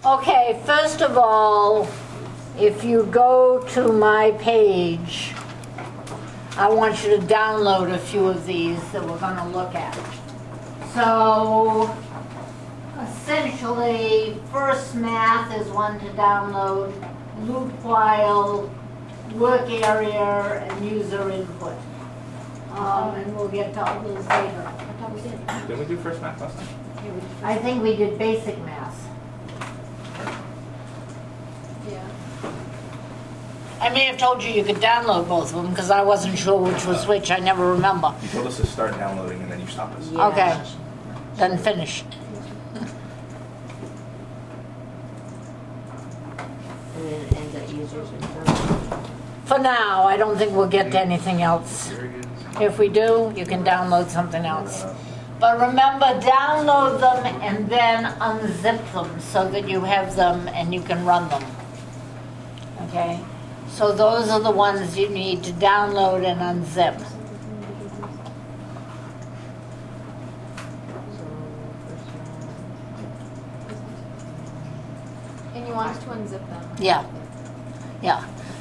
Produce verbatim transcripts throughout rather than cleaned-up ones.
Okay, first of all, if you go to my page, I want you to download a few of these that we're going to look at. So, essentially, first math is one to download, loop while, work area, and user input. Um, and we'll get to all those later. I thought we did. Didn't we do first math last time? Yeah, we did first. I think we did basic math. Yeah. I may have told you you could download both of them because I wasn't sure which was which. I never remember. You told us to start downloading and then you stopped us. Yeah. Okay, then finish. And then it ends at users and For now, I don't think we'll get to anything else. If we do, you can download something else. But remember, download them and then unzip them so that you have them and you can run them. Okay? So those are the ones you need to download and unzip. And you want us to unzip them? Yeah. Yeah.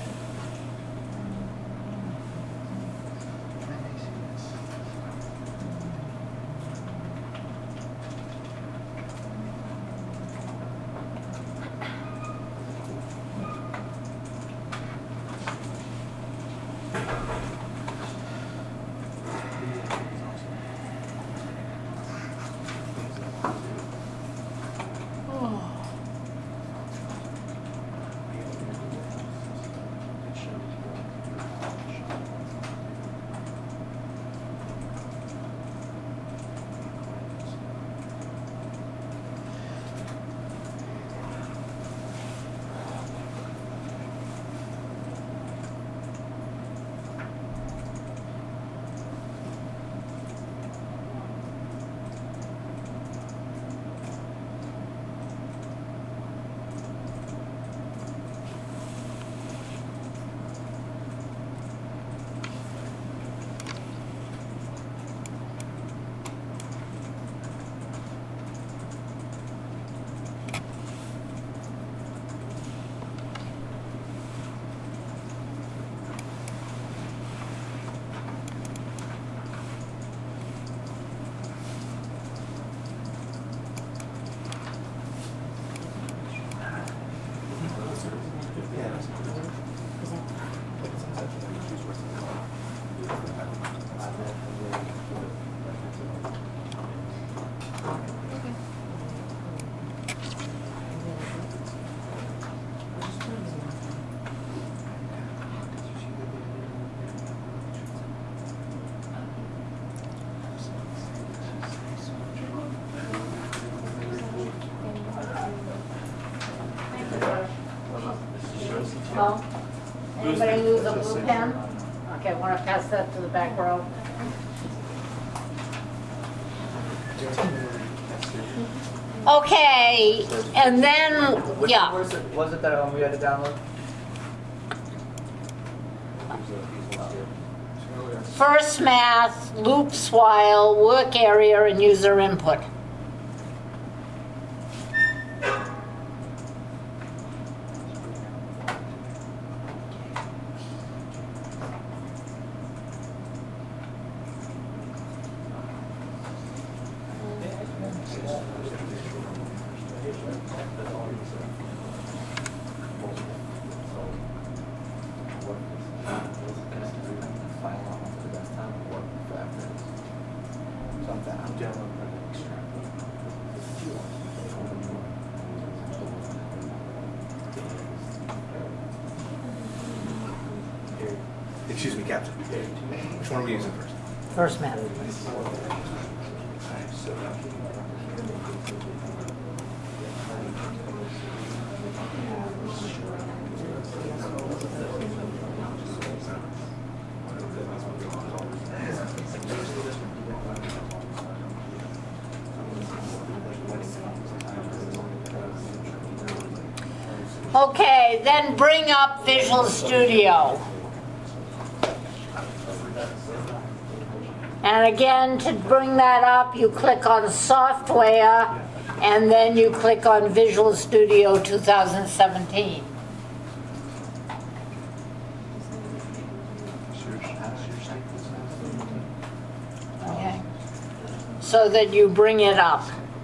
No? Anybody lose a blue pen? Okay, want to pass that to the back row? Okay, and then, Which yeah. one was it, was it that um, we had to download? First math, loops while, work area, and user input. Excuse me, Captain. Which one are we using first? First math. Okay, then bring up Visual Studio. And again, to bring that up, you click on Software, and then you click on Visual Studio two thousand seventeen. Okay. So that you bring it up.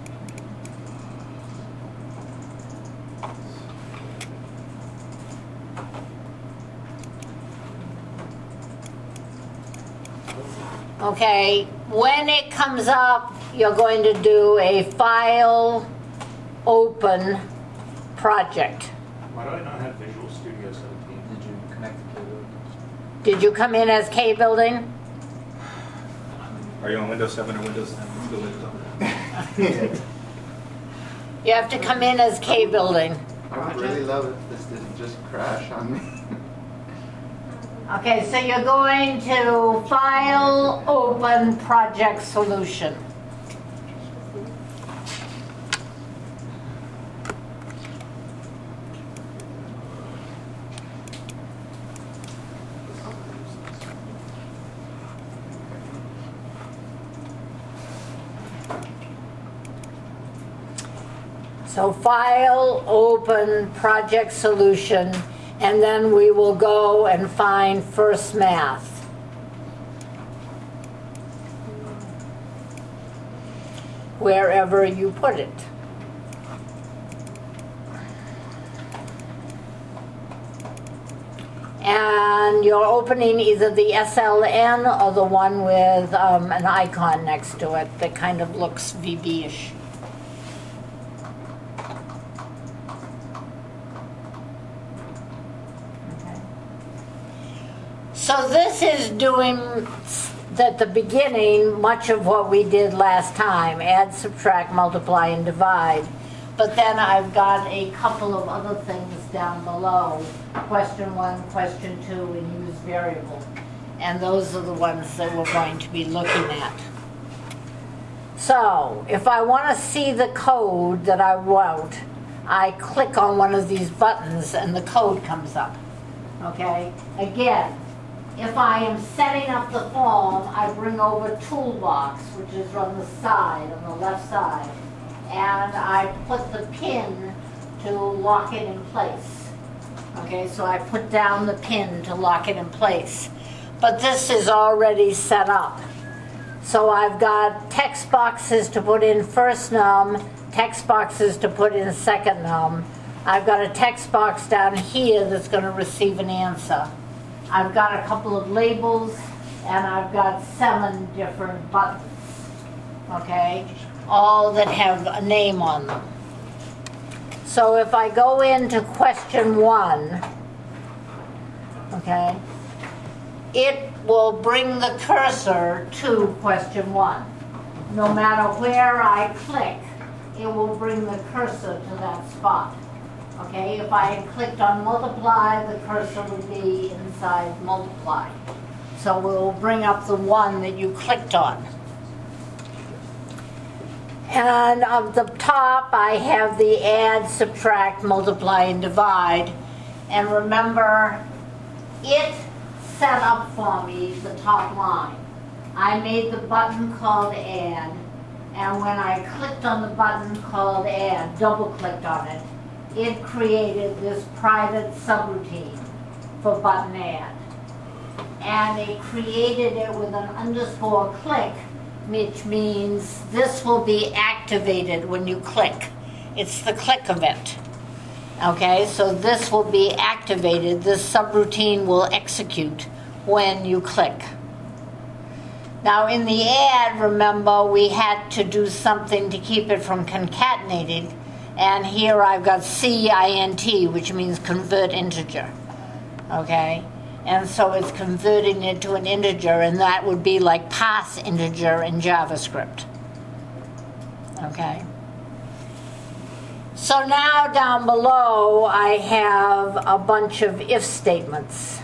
Okay, when it comes up, you're going to do a file open project. Why do I not have Visual Studio seventeen? Did you connect the cable? Did you come in as K building? Are you on Windows seven or Windows ten? Let's go Windows ten. You have to come in as K building. I would really love if this didn't just crash on me. Okay, so you're going to File, Open, Project Solution. So File, Open, Project Solution, and then we will go and find First Math. Wherever you put it. And you're opening either the S L N or the one with um, an icon next to it that kind of looks V B-ish. So this is doing, at the beginning, much of what we did last time, add, subtract, multiply, and divide. But then I've got a couple of other things down below, question one, question two, and use variable. And those are the ones that we're going to be looking at. So if I want to see the code that I wrote, I click on one of these buttons and the code comes up. Okay? Again, if I am setting up the form, I bring over Toolbox, which is on the side, on the left side, and I put the pin to lock it in place. Okay, so I put down the pin to lock it in place. But this is already set up. So I've got text boxes to put in first num, text boxes to put in second num. I've got a text box down here that's going to receive an answer. I've got a couple of labels, and I've got seven different buttons, okay, all that have a name on them. So if I go into question one, okay, it will bring the cursor to question one. No matter where I click, it will bring the cursor to that spot. Okay, if I had clicked on multiply, the cursor would be inside multiply. So we'll bring up the one that you clicked on. And up the top, I have the add, subtract, multiply, and divide. And remember, it set up for me the top line. I made the button called add, and when I clicked on the button called add, double-clicked on it, it created this private subroutine for button add. And it created it with an underscore click, which means this will be activated when you click. It's the click event. Okay, so this will be activated. This subroutine will execute when you click. Now in the add, remember, we had to do something to keep it from concatenating. And here I've got C I N T, which means convert integer, okay? And so it's converting it to an integer, and that would be like pass integer in JavaScript, okay? So now down below, I have a bunch of if statements,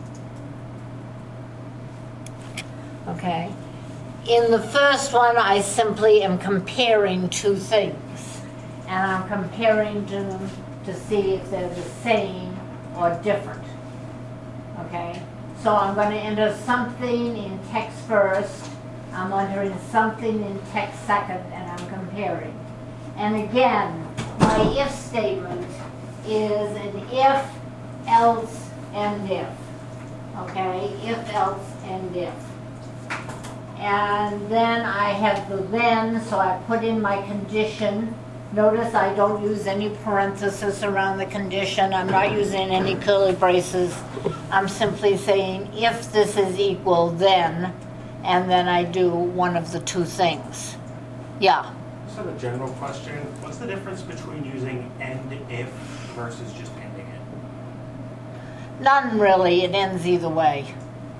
okay? In the first one, I simply am comparing two things. And I'm comparing them to see if they're the same or different. Okay? So I'm going to enter something in text first, I'm entering something in text second, and I'm comparing. And again, my if statement is an if, else, and if. Okay, if, else, and if. And then I have the then, so I put in my condition. Notice I don't use any parenthesis around the condition. I'm not using any curly braces. I'm simply saying if this is equal, then, and then I do one of the two things. Yeah. Just have a general question. What's the difference between using end if versus just ending it? None really. It ends either way.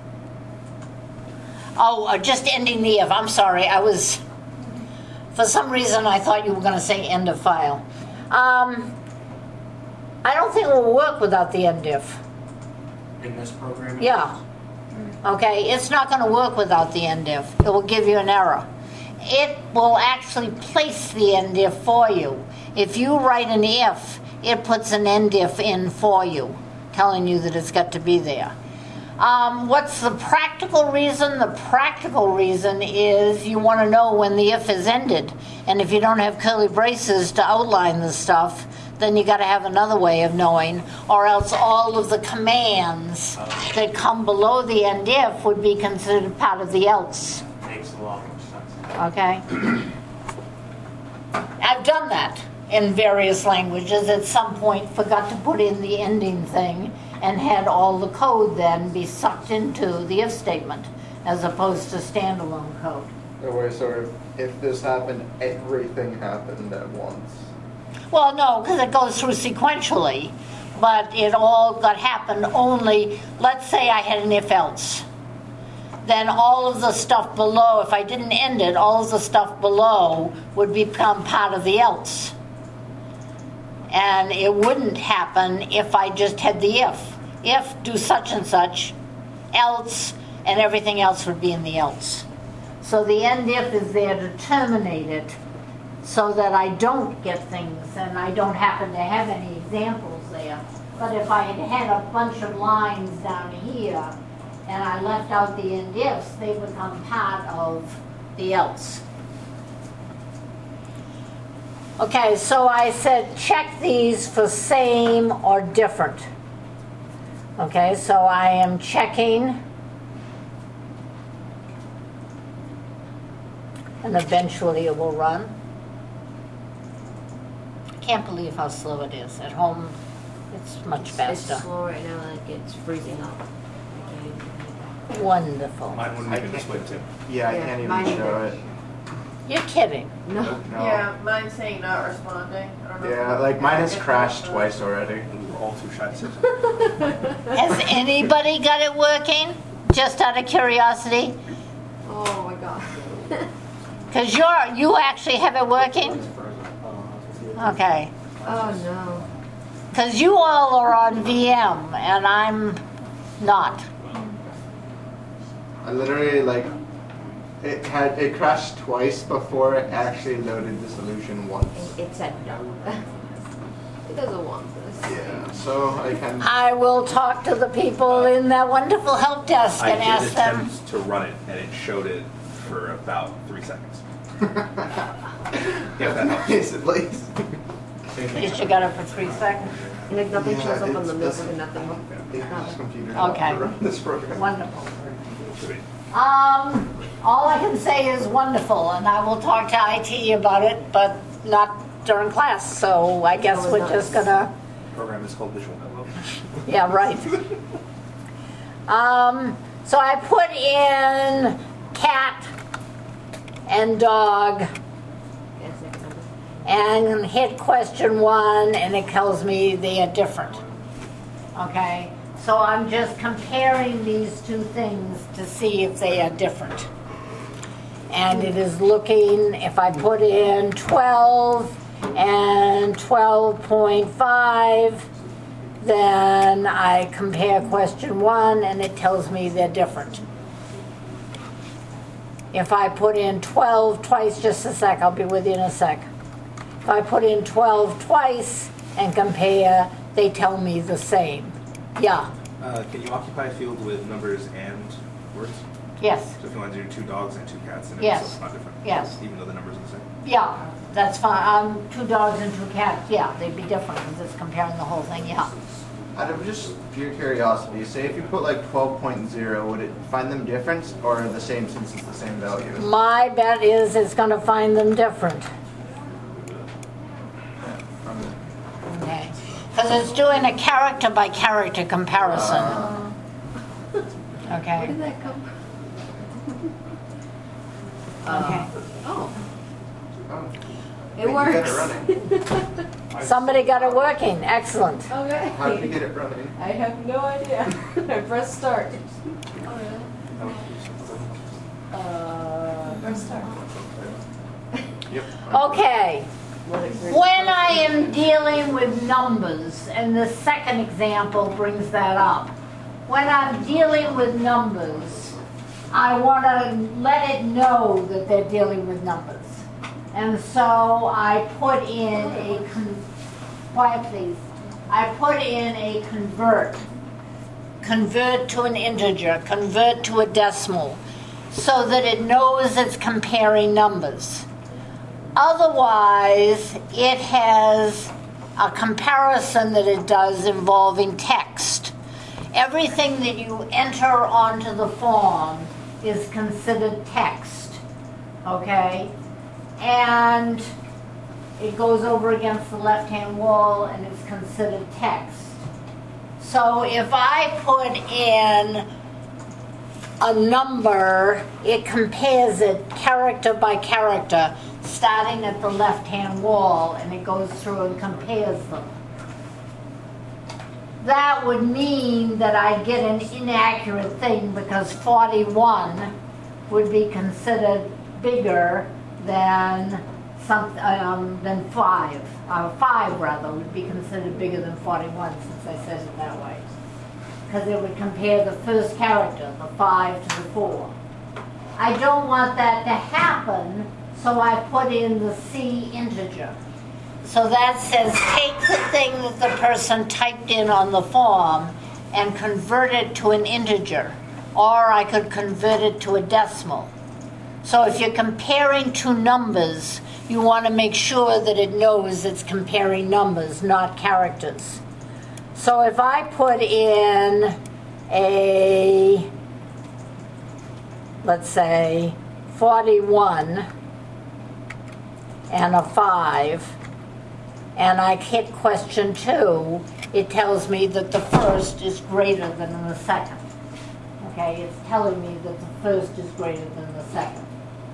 Oh, uh, just ending the if. I'm sorry. I was, for some reason, I thought you were going to say end of file. Um, I don't think it will work without the end if. In this program? it Yeah. Okay, it's not going to work without the end if. It will give you an error. It will actually place the end if for you. If you write an if, it puts an end if in for you, telling you that it's got to be there. Um, what's the practical reason? The practical reason is you want to know when the if is ended. And if you don't have curly braces to outline the stuff, then you got to have another way of knowing, or else all of the commands that come below the end if would be considered part of the else. Makes a lot more sense. Okay? I've done that in various languages. At some point, forgot to put in the ending thing and had all the code then be sucked into the if statement as opposed to standalone code. So we're sort of, if this happened, everything happened at once. Well, no, because it goes through sequentially, but it all got happened only, let's say I had an if-else. Then all of the stuff below, if I didn't end it, all of the stuff below would become part of the else. And it wouldn't happen if I just had the if. If, do such and such, else, and everything else would be in the else. So the end if is there to terminate it so that I don't get things, and I don't happen to have any examples there. But if I had had a bunch of lines down here, and I left out the end ifs, they become part of the else. Okay, so I said check these for same or different. Okay, so I am checking, and eventually it will run. Can't believe how slow it is. At home, it's much faster. It's slow right now, like it's freezing up. Okay. Wonderful. Mine wouldn't I even can't- display Tim. Yeah, I Yeah, can't mine even show either. it. You're kidding. No. No. Yeah, mine's saying not responding. I don't know if Yeah, it's- like mine has if crashed it's- twice already. We were all too shy to say something. Has anybody got it working? Just out of curiosity? Oh my god. Because you're, you actually have it working? Okay. Oh no. Because you all are on V M, and I'm not. I literally like it had it crashed twice before it actually loaded the solution once. It, it said no. It doesn't want this. Yeah, so I can. I will talk to the people in that wonderful help desk I and did ask them. attempt to run it, and it showed it for about three seconds. Yeah, that helps. Yes, at least. At least you got it for three seconds. Like nothing Yeah, shows up on it's- the this- notebook and nothing. This computer Okay. to run this program. Wonderful. Should be. Um, all I can say is wonderful, and I will talk to I T about it, but not during class. So I guess Oh, we're nice. just gonna. Program is called Visual. Yeah, right. Um, so I put in cat and dog Yes, I can remember. and hit question one, and it tells me they are different. Okay, so I'm just comparing these two things to see if they are different. And it is looking, if I put in twelve and twelve point five, then I compare question one and it tells me they're different. If I put in twelve twice, just a sec, I'll be with you in a sec. If I put in twelve twice and compare, they tell me the same. Yeah, Uh, can you occupy a field with numbers and words? yes, So if you want to do two dogs and two cats, and Yes. it's not different. Yes. Even though the numbers are the same. yeah. that's fine. Um, two dogs and two cats, yeah, they'd be different because it's comparing the whole thing, yeah. Out of just pure curiosity, say if you put like twelve point zero, would it find them different or the same since it's the same value? My bet is it's going to find them different. Okay. Because it's doing a character by character comparison. Uh, Where Okay. did that come from? Okay. Oh, oh. it Wait, you got it works. running. Somebody got it working. Excellent. Okay. How did you get it running? I have no idea. I pressed start. Oh, really? Uh, press start. Yep. Okay. Let it breathe. When I am dealing with numbers, and the second example brings that up, when I'm dealing with numbers, I want to let it know that they're dealing with numbers. And so I put in a, con- quiet please, I put in a convert, convert to an integer, convert to a decimal, so that it knows it's comparing numbers. Otherwise, it has a comparison that it does involving text. Everything that you enter onto the form is considered text, okay? And it goes over against the left-hand wall and it's considered text. So if I put in a number, it compares it character by character, starting at the left-hand wall, and it goes through and compares them. That would mean that I get an inaccurate thing because forty-one would be considered bigger than some, um, than five. Uh, five rather would be considered bigger than forty-one, since I said it that way. Because it would compare the first character, the five to the four. I don't want that to happen, so I put in the C integer. So that says take the thing that the person typed in on the form and convert it to an integer, or I could convert it to a decimal. So if you're comparing two numbers, you want to make sure that it knows it's comparing numbers, not characters. So if I put in a, let's say, forty-one and a five, and I hit question two, it tells me that the first is greater than the second. Okay, it's telling me that the first is greater than the second.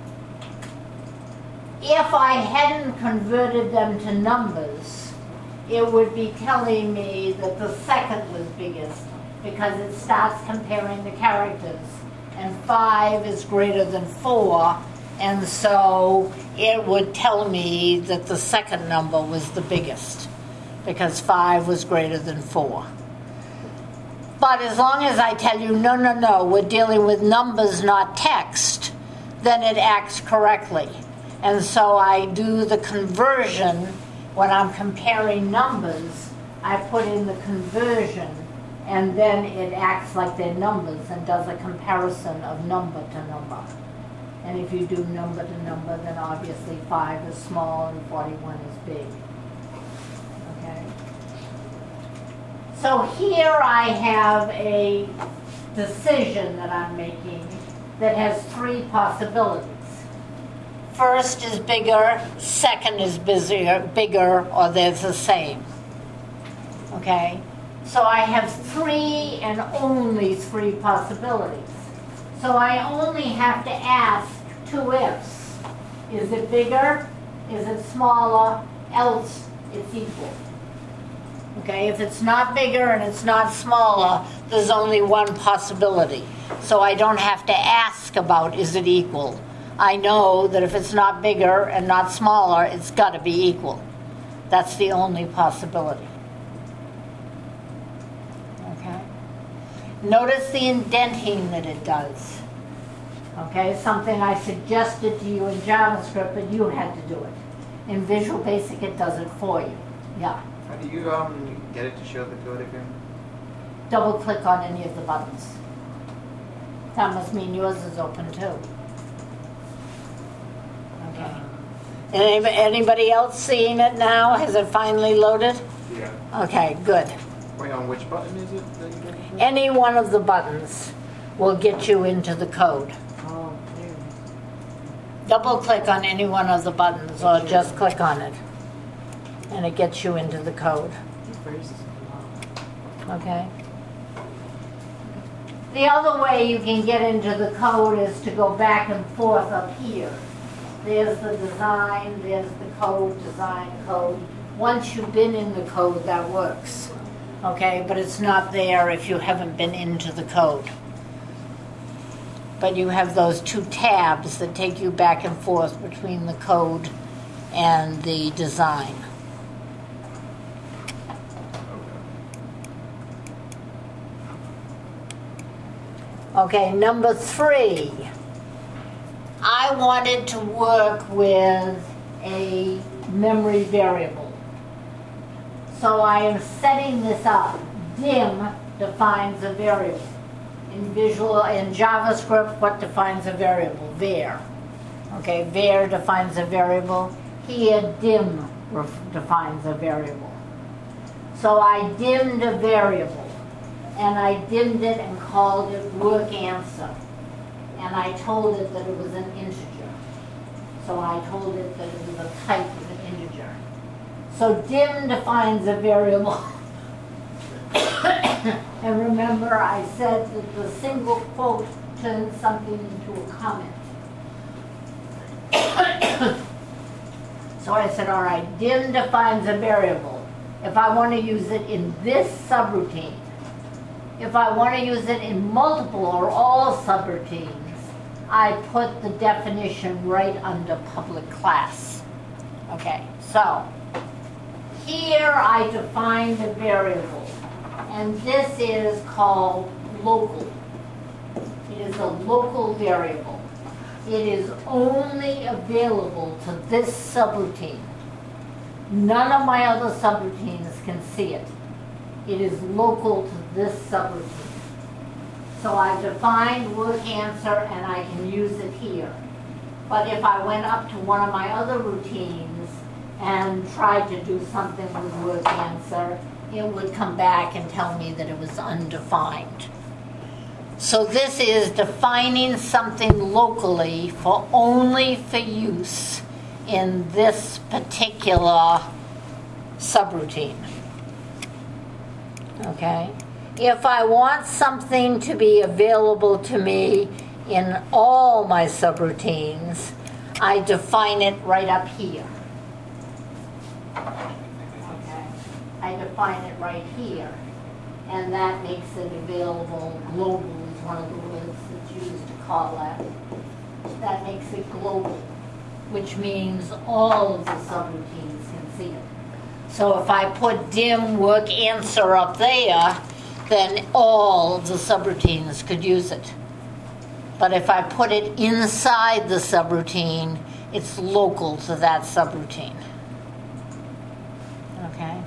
If I hadn't converted them to numbers, it would be telling me that the second was biggest because it starts comparing the characters, and five is greater than four, and so it would tell me that the second number was the biggest because five was greater than four. But as long as I tell you, no, no, no, we're dealing with numbers, not text, then it acts correctly. And so I do the conversion. When I'm comparing numbers, I put in the conversion, and then it acts like they're numbers and does a comparison of number to number. And if you do number to number, then obviously five is small and forty-one is big. Okay? So here I have a decision that I'm making that has three possibilities. First is bigger, second is busier, bigger, or they're the same. Okay? So I have three and only three possibilities. So I only have to ask two ifs. Is it bigger? Is it smaller? Else it's equal. Okay, if it's not bigger and it's not smaller, there's only one possibility. So I don't have to ask about is it equal. I know that if it's not bigger and not smaller, it's got to be equal. That's the only possibility. Okay? Notice the indenting that it does. Okay, something I suggested to you in JavaScript, but you had to do it. In Visual Basic, it does it for you. Yeah. How do you um get it to show the code again? Double click on any of the buttons. That must mean yours is open too. Okay. Any- Anybody else seeing it now? Has it finally loaded? Yeah. Okay, good. Wait, on which button is it that you're looking for? Any one of the buttons will get you into the code. Oh, there. Double click on any one of the buttons or just click on it. And it gets you into the code, First. okay? The other way you can get into the code is to go back and forth up here. There's the design, there's the code, design code. Once you've been in the code, that works, okay? But it's not there if you haven't been into the code. But you have those two tabs that take you back and forth between the code and the design. Okay, number three. I wanted to work with a memory variable. So I am setting this up. Dim defines a variable. In Visual, in JavaScript, what defines a variable? Var. Okay, var defines a variable. Here, dim ref- defines a variable. So I dimmed a variable, and I dimmed it and called it work answer. And I told it that it was an integer. So I told it that it was a type of an integer. So dim defines a variable. And remember, I said that the single quote turns something into a comment. So I said, all right, dim defines a variable. If I want to use it in this subroutine, if I want to use it in multiple or all subroutines, I put the definition right under public class. Okay, so here I defined a variable, and this is called local. It is a local variable. It is only available to this subroutine. None of my other subroutines can see it. It is local to this subroutine. So I've defined work answer and I can use it here. But if I went up to one of my other routines and tried to do something with work answer, it would come back and tell me that it was undefined. So this is defining something locally for only for use in this particular subroutine. Okay? If I want something to be available to me in all my subroutines, I define it right up here. Okay? I define it right here. And that makes it available. Global is one of the words that's used to call that. That makes it global, which means all of the subroutines can see it. So if I put dim work answer up there, then all of the subroutines could use it. But if I put it inside the subroutine, it's local to that subroutine. Okay?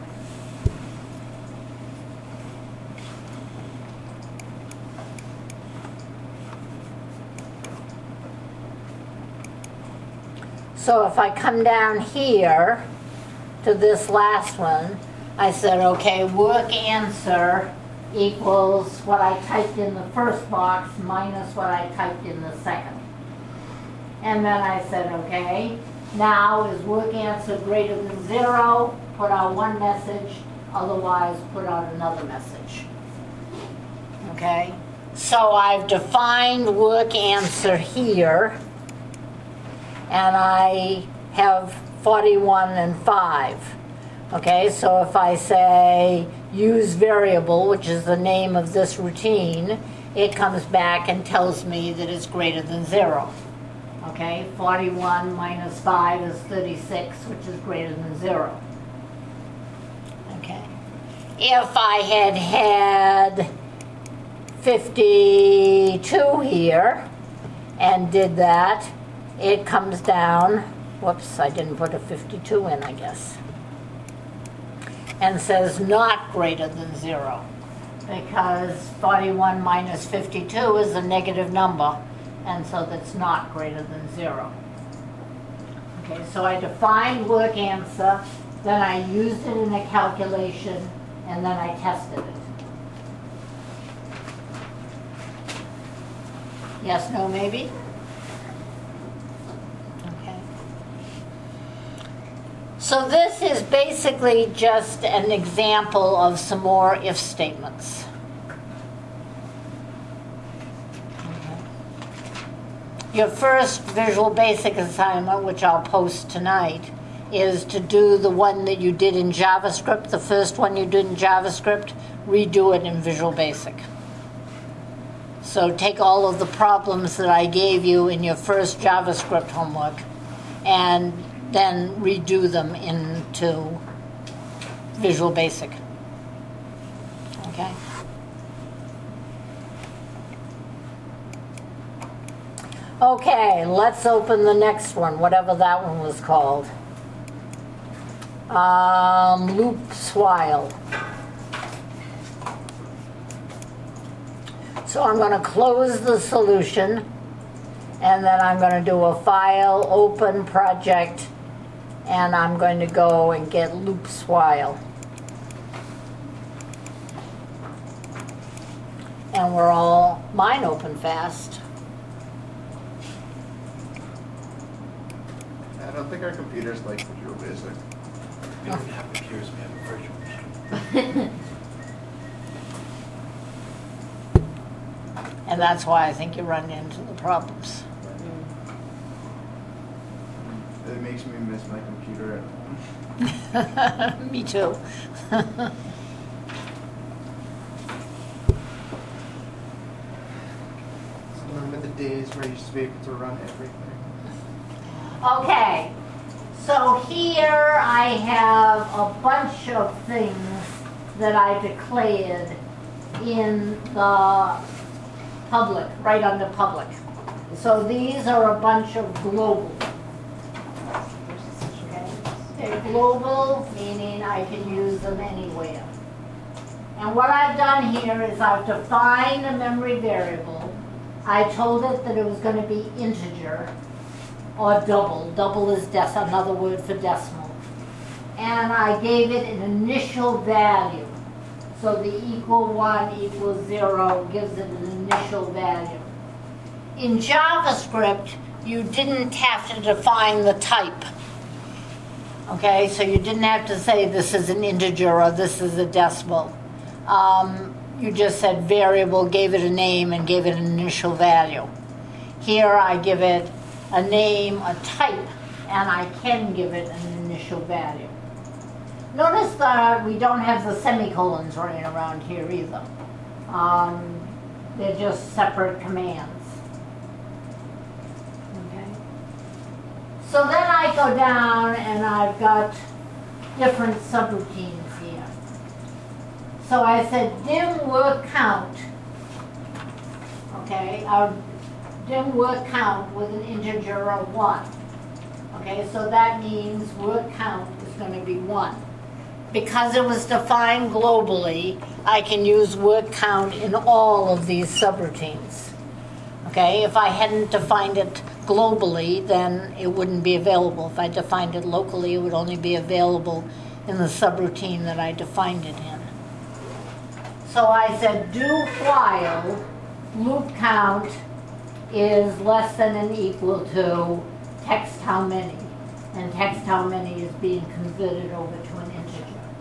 So if I come down here to this last one, I said, okay, work answer equals what I typed in the first box minus what I typed in the second. And then I said, okay, now is work answer greater than zero? Put out one message, otherwise put out another message. Okay? So I've defined work answer here, and I have forty-one and five. Okay, so if I say use variable, which is the name of this routine, it comes back and tells me that it's greater than zero. Okay, forty-one minus five is thirty-six, which is greater than zero. Okay, if I had had fifty-two here and did that, it comes down, whoops, I didn't put a fifty-two in, I guess, and says not greater than zero, because forty-one minus fifty-two is a negative number, and so that's not greater than zero. Okay, so I defined work answer, then I used it in a calculation, and then I tested it. Yes, no, maybe? Okay. So this is basically just an example of some more if statements. Your first Visual Basic assignment, which I'll post tonight, is to do the one that you did in JavaScript, the first one you did in JavaScript, redo it in Visual Basic. So take all of the problems that I gave you in your first JavaScript homework and then redo them into Visual Basic. Okay? Okay, let's open the next one, whatever that one was called. Um, loops while. So I'm going to close the solution, and then I'm going to do a file, open project, and I'm going to go and get loops while. And we're all, mine open fast. I don't think our computers like Visual Basic. We don't have computers, we have a virtual machine. And that's why I think you run into the problems. It makes me miss my computer at home. Me too. Remember the days where I used to be able to run everything. Okay, so here I have a bunch of things that I declared in the public, right under public. So these are a bunch of global. Okay? They're global, meaning I can use them anywhere. And what I've done here is I've defined a memory variable. I told it that it was going to be integer or double. Double is dec- another word for decimal. And I gave it an initial value. So the equal one equals zero gives it an initial value. In JavaScript, you didn't have to define the type. Okay, so you didn't have to say this is an integer or this is a decimal. Um, you just said variable, gave it a name, and gave it an initial value. Here I give it a name, a type, and I can give it an initial value. Notice that we don't have the semicolons running around here either. Um, they're just separate commands. Okay. So then I go down and I've got different subroutines here. So I said dim word count. Okay, our dim word count with an integer of one. Okay, so that means word count is going to be one. Because it was defined globally, I can use word count in all of these subroutines. Okay, if I hadn't defined it globally, then it wouldn't be available. If I defined it locally, it would only be available in the subroutine that I defined it in. So I said do while loop count is less than and equal to text how many, and text how many is being converted over to an integer.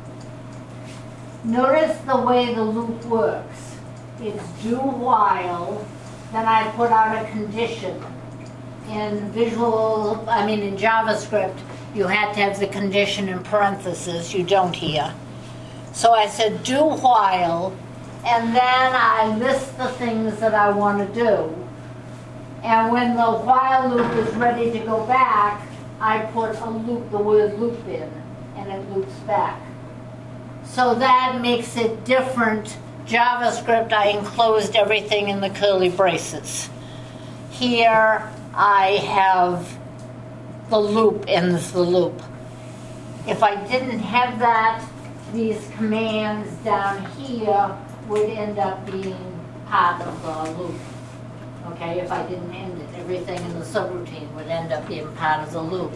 Notice the way the loop works. It's do while, then I put out a condition. In Visual, I mean in JavaScript, you had to have the condition in parentheses. You don't here. So I said do while, and then I list the things that I want to do. And when the while loop is ready to go back, I put a loop, the word loop in, and it loops back. So that makes it different. JavaScript, I enclosed everything in the curly braces. Here, I have the loop ends the loop. If I didn't have that, these commands down here would end up being part of the loop. Okay, if I didn't end it, everything in the subroutine would end up being part of the loop.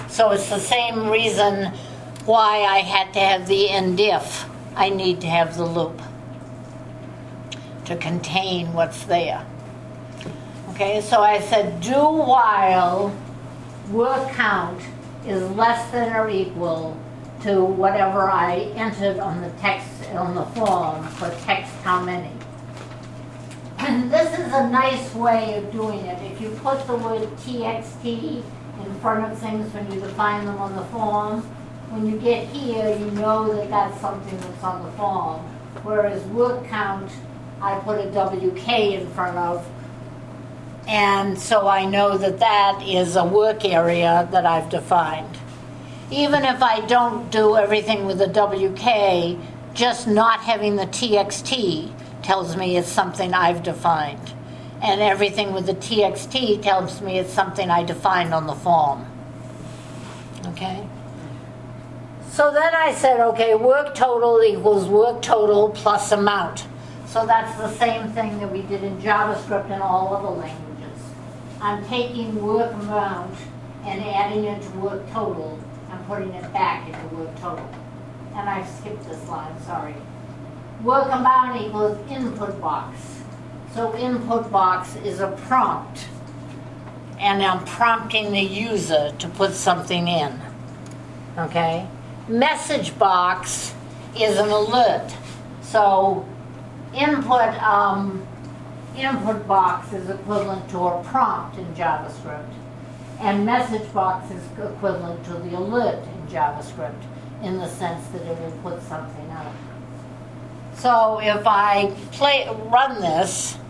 So it's the same reason why I had to have the end if. I need to have the loop to contain what's there. Okay, so I said do while word count is less than or equal to whatever I entered on the text, on the form for text how many. And this is a nice way of doing it. If you put the word T X T in front of things when you define them on the form, when you get here, you know that that's something that's on the form. Whereas word count, I put a W K in front of, and so I know that that is a work area that I've defined. Even if I don't do everything with a W K, just not having the T X T tells me it's something I've defined. And everything with the T X T tells me it's something I defined on the form. Okay? So then I said, okay, work total equals work total plus amount. So that's the same thing that we did in JavaScript and all other languages. I'm taking work amount and adding it to work total and putting it back into work total. And I've skipped this line, sorry. Work amount equals input box. So input box is a prompt. And I'm prompting the user to put something in. Okay? Message box is an alert. So input um, input box is equivalent to a prompt in JavaScript. And message box is equivalent to the alert in JavaScript in the sense that it will put something out. So if I play, run this,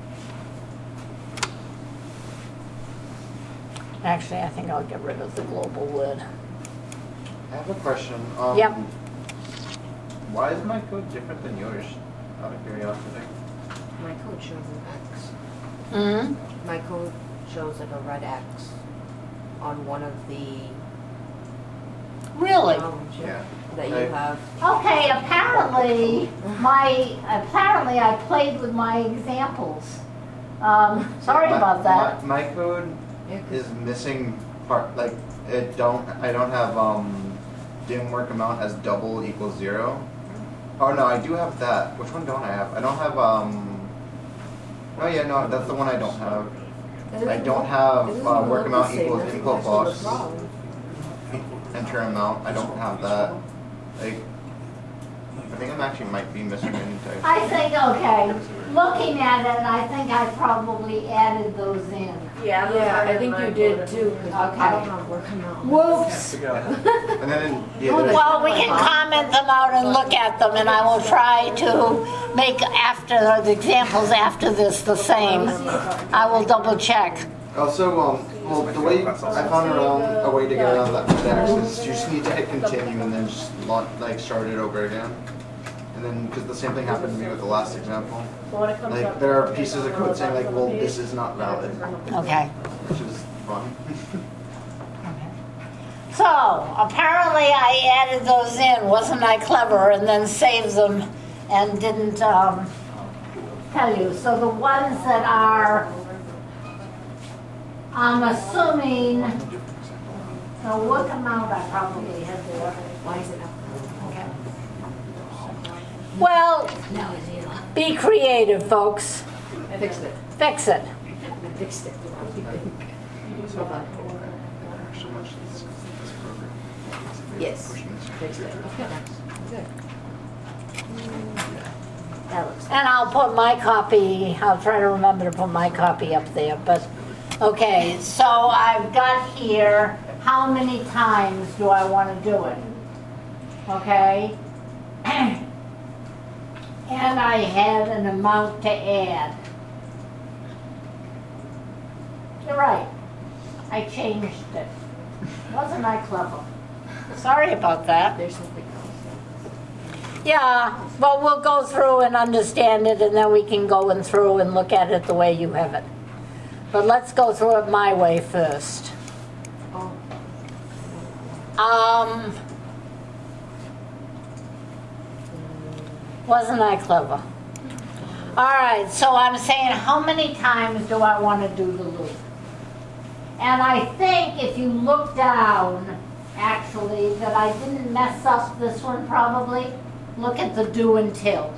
actually I think I'll get rid of the global word. I have a question. Um, Yep. Why is my code different than yours? Out of curiosity. My code shows an X. Mm-hmm. My code shows like a red X on one of the Really? columns Yeah. that you I- have. Okay, apparently my apparently I played with my examples. Um, sorry My- about that. My, my code Yeah, 'cause- is missing part. Like it don't. I don't have um, dim work amount as double equals zero. Oh no, I do have that. Which one don't I have? I don't have um. Oh yeah, no, that's the one I don't have. It doesn't I don't look- have it doesn't uh, look work the amount same. equals That's input actually the box. problem. Enter amount. I don't have that. Like, I think I'm actually might be missing an type. I think okay. Looking at it, I think I probably added those in. Yeah, those Yeah, are I in think my you did quote. too, because Okay. I don't have work amount. Whoops. To go. And then yeah, Oh, there's, Well, we can comment them out and look at them, and I will try to make after the examples after this the same. I will double check. also um. Well, the way I found around a way to get around that red X is you just need to hit continue and then just launch, like start it over again. And then because the same thing happened to me with the last example. So when it comes Like up- there are pieces of code saying like, well, this is not valid, Okay. which is fun. So apparently I added those in, wasn't I clever? And then saved them and didn't um, tell you. So the ones that are, I'm assuming, the work amount I probably have there. Why is it up? Okay. Well, be creative, folks. I fixed it. Fix it. I fixed it. Hold on. So much this, this program. Yes. Pushing this. Fixed it. Okay. Good. That looks. And I'll put my copy, I'll try to remember to put my copy up there, but, okay, so I've got here, how many times do I want to do it? Okay? And I had an amount to add. You're right, I changed it. Wasn't I clever? Sorry about that. There's something else. Yeah, well, we'll go through and understand it, and then we can go in through and look at it the way you have it. But let's go through it my way first. Oh. Um, wasn't I clever? All right, so I'm saying how many times do I want to do the loop? And I think if you look down actually, that I didn't mess up this one probably. Look at the do until.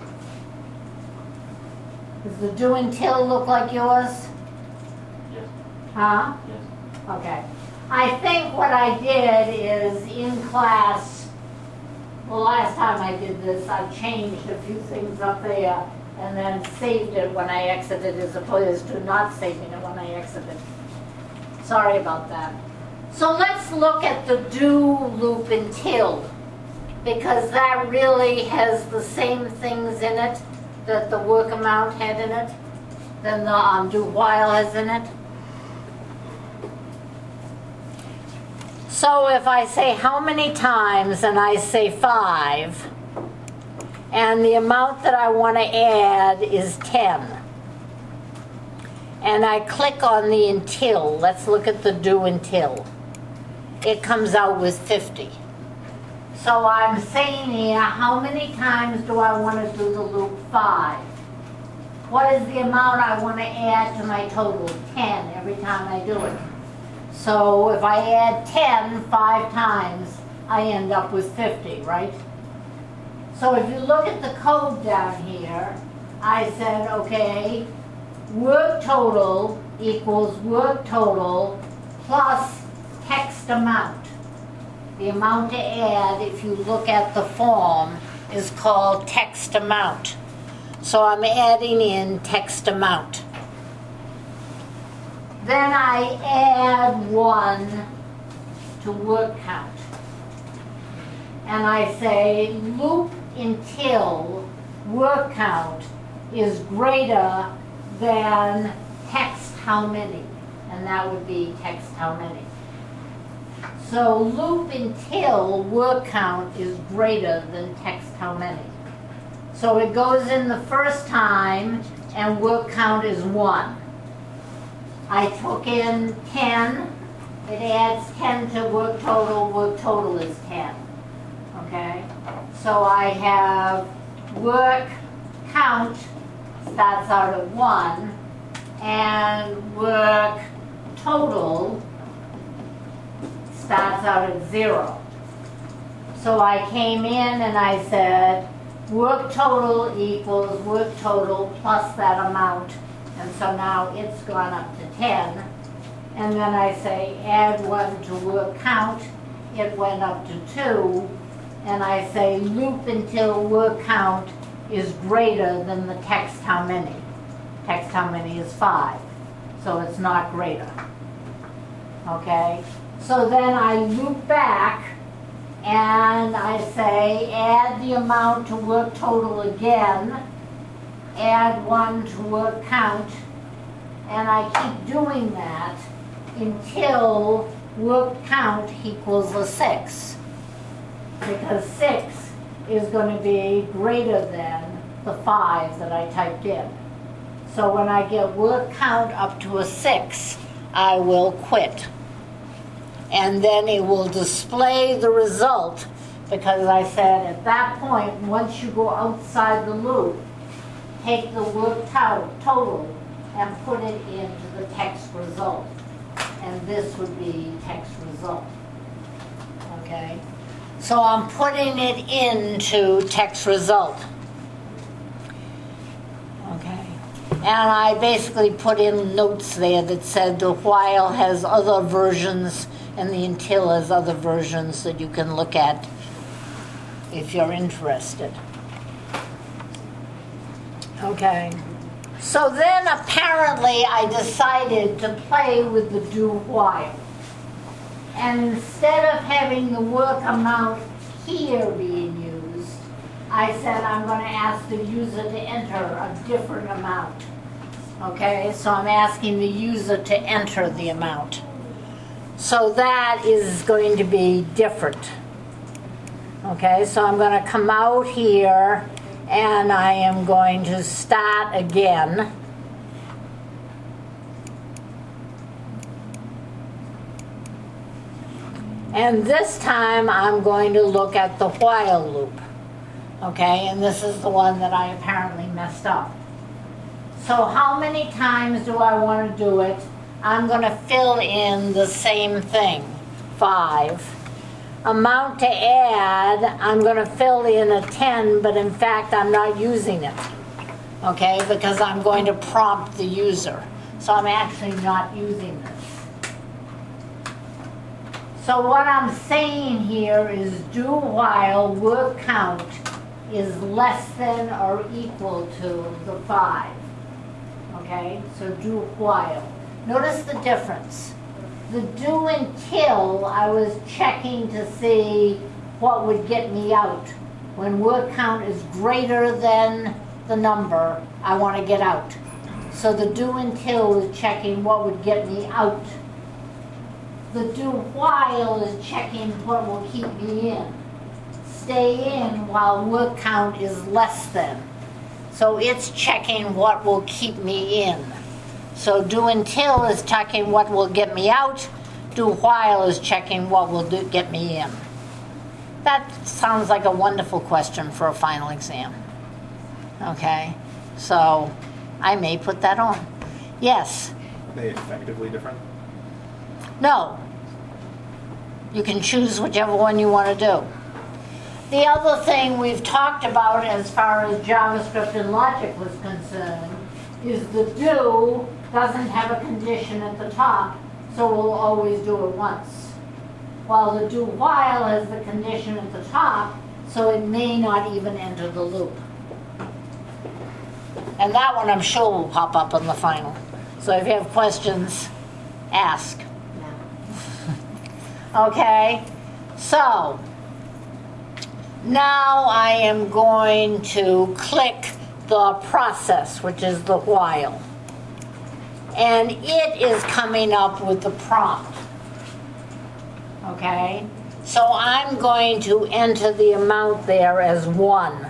Does the do until look like yours? Yes. Huh? Yes. Okay. I think what I did is in class, well, last time I did this, I changed a few things up there and then saved it when I exited as opposed to not saving it when I exited. Sorry about that. So let's look at the do loop until, because that really has the same things in it that the work amount had in it, than the um, do while has in it. So if I say how many times and I say five, and the amount that I want to add is ten, and I click on the until, let's look at the do until, it comes out with fifty. So I'm saying here, how many times do I want to do the loop? Five. What is the amount I want to add to my total? ten every time I do it. So if I add ten five times, I end up with fifty, right? So if you look at the code down here, I said, okay, work total equals work total plus text amount. The amount to add, if you look at the form, is called text amount. So I'm adding in text amount. Then I add one to work count. And I say loop until work count is greater than text how many. And that would be text how many. So loop until work count is greater than text how many. So it goes in the first time and work count is one. I took in ten, it adds ten to work total, work total is ten. Okay? So I have work count starts out at one, and work total starts out at zero. So I came in and I said, work total equals work total plus that amount. And so now it's gone up to ten. And then I say add one to work count. It went up to two. And I say loop until work count is greater than the text how many. Text how many is five. So it's not greater. Okay? So then I loop back and I say add the amount to work total again, add one to work count, and I keep doing that until work count equals a six, because six is going to be greater than the five that I typed in. So when I get work count up to a six, I will quit. And then it will display the result, because I said at that point, once you go outside the loop, take the work total and put it into the text result. And this would be text result. Okay? So I'm putting it into text result. Okay. And I basically put in notes there that said the while has other versions and the until has other versions that you can look at if you're interested. Okay. So then apparently I decided to play with the do while. And instead of having the work amount here being used, I said I'm going to ask the user to enter a different amount. Okay, so I'm asking the user to enter the amount. So that is going to be different. Okay, so I'm going to come out here and I am going to start again. And this time I'm going to look at the while loop. Okay, and this is the one that I apparently messed up. So how many times do I want to do it? I'm going to fill in the same thing, five. amount to add, I'm going to fill in a ten, but in fact I'm not using it, okay, because I'm going to prompt the user. So I'm actually not using this. So what I'm saying here is do while word count is less than or equal to the five. Okay, so do while. Notice the difference. The do until, I was checking to see what would get me out. When word count is greater than the number, I want to get out. So the do until is checking what would get me out. The do while is checking what will keep me in. Stay in while word count is less than. So it's checking what will keep me in. So do until is checking what will get me out. Do while is checking what will do, get me in. That sounds like a wonderful question for a final exam. Okay, so I may put that on. Yes? Are they effectively different? No. You can choose whichever one you want to do. The other thing we've talked about as far as JavaScript and logic was concerned is the do doesn't have a condition at the top, so we'll always do it once. While the do while has the condition at the top, so it may not even enter the loop. And that one I'm sure will pop up in the final. So if you have questions, ask. Okay, so now I am going to click the process, which is the while. And it is coming up with the prompt. Okay, so I'm going to enter the amount there as one.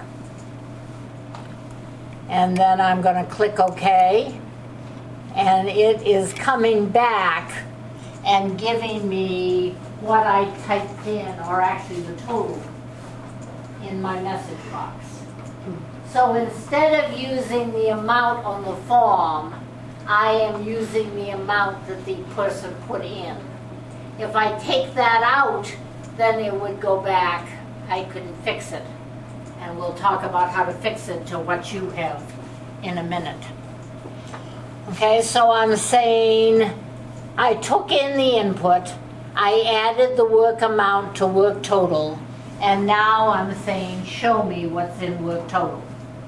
And then I'm going to click OK. And it is coming back and giving me what I typed in, or actually the total, in my message box. So instead of using the amount on the form, I am using the amount that the person put in. If I take that out, then it would go back. I couldn't fix it. And we'll talk about how to fix it to what you have in a minute. Okay, so I'm saying I took in the input, I added the work amount to work total, and now I'm saying show me what's in work total.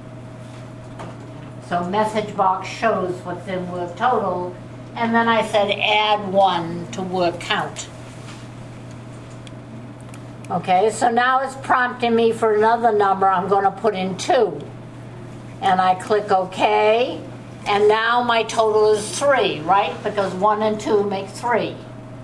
So message box shows what's in work total, and then I said add one to work count. Okay, so now it's prompting me for another number. I'm going to put in two. And I click OK, and now my total is three, right? Because one and two make three.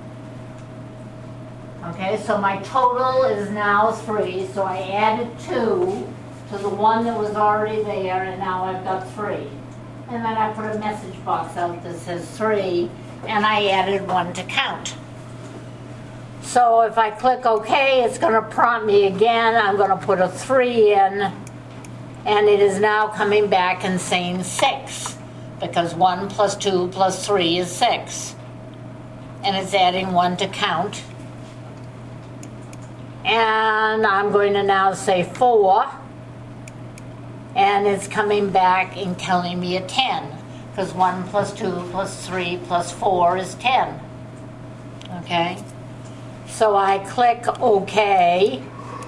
Okay, so my total is now three, so I added two to the one that was already there, and now I've got three. And then I put a message box out that says three, and I added one to count. So if I click OK, it's going to prompt me again. I'm going to put a three in, and it is now coming back and saying six, because one plus two plus three is six. And it's adding one to count. And I'm going to now say four, and it's coming back and telling me a ten, because one plus two plus three plus four is ten. Okay? So I click OK,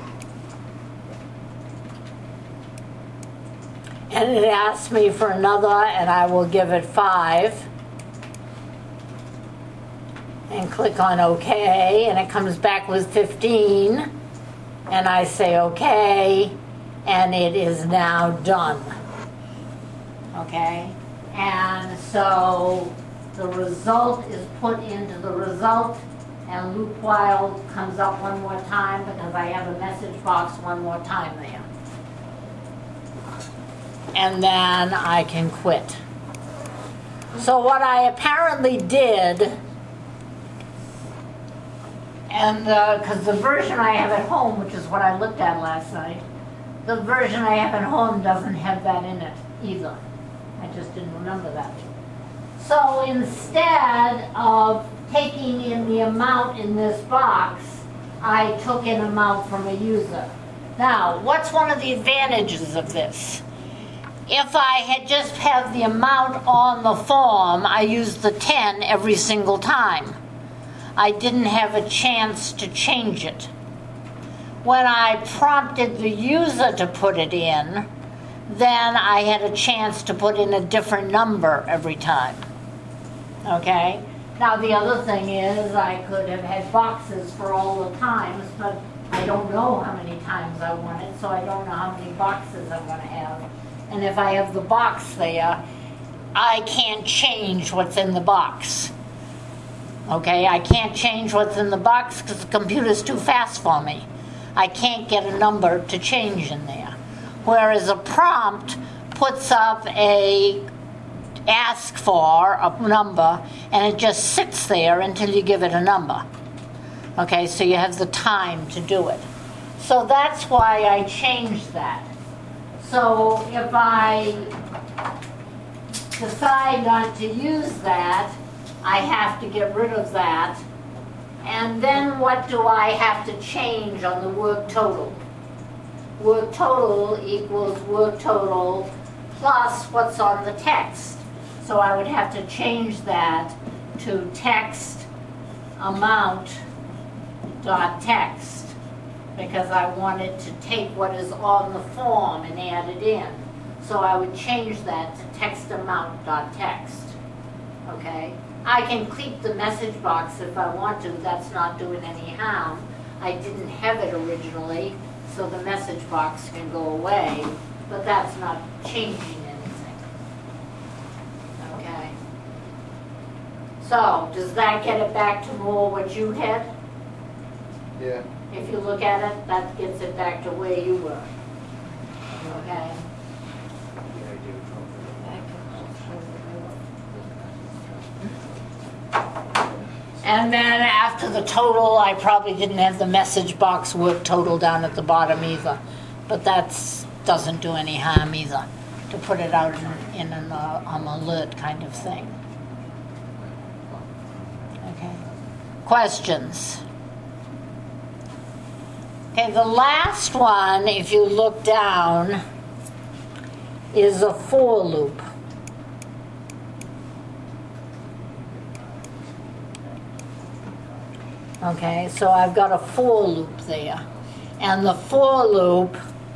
and it asks me for another, and I will give it five. And click on OK, and it comes back with fifteen, and I say OK, and it is now done. Okay? And so the result is put into the result, and loop while comes up one more time because I have a message box one more time there. And then I can quit. So what I apparently did, and because the version I have at home, which is what I looked at last night, the version I have at home doesn't have that in it either. I just didn't remember that. So instead of taking in the amount in this box, I took an amount from a user. Now, what's one of the advantages of this? If I had just have the amount on the form, I used the ten every single time. I didn't have a chance to change it. When I prompted the user to put it in, then I had a chance to put in a different number every time. Okay? Now the other thing is I could have had boxes for all the times, but I don't know how many times I want it, so I don't know how many boxes I'm going to have. And if I have the box there, I can't change what's in the box. Okay? I can't change what's in the box because the computer's too fast for me. I can't get a number to change in there. Whereas a prompt puts up a ask for a number and it just sits there until you give it a number. Okay, so you have the time to do it. So that's why I changed that. So if I decide not to use that, I have to get rid of that. And then what do I have to change on the work total? Work total equals work total plus what's on the text. So I would have to change that to text amount dot text because I wanted to take what is on the form and add it in. So I would change that to text amount dot text. Okay? I can keep the message box if I want to. That's not doing any harm. I didn't have it originally, so the message box can go away, but that's not changing anything. Okay? So, does that get it back to more what you had? Yeah. If you look at it, that gets it back to where you were. Okay? And then after the total, I probably didn't have the message box work total down at the bottom either. But that doesn't do any harm either, to put it out in, in an uh, um, alert kind of thing. Okay. Questions? Okay, the last one, if you look down, is a for loop. Okay, so I've got a for loop there. And the for loop,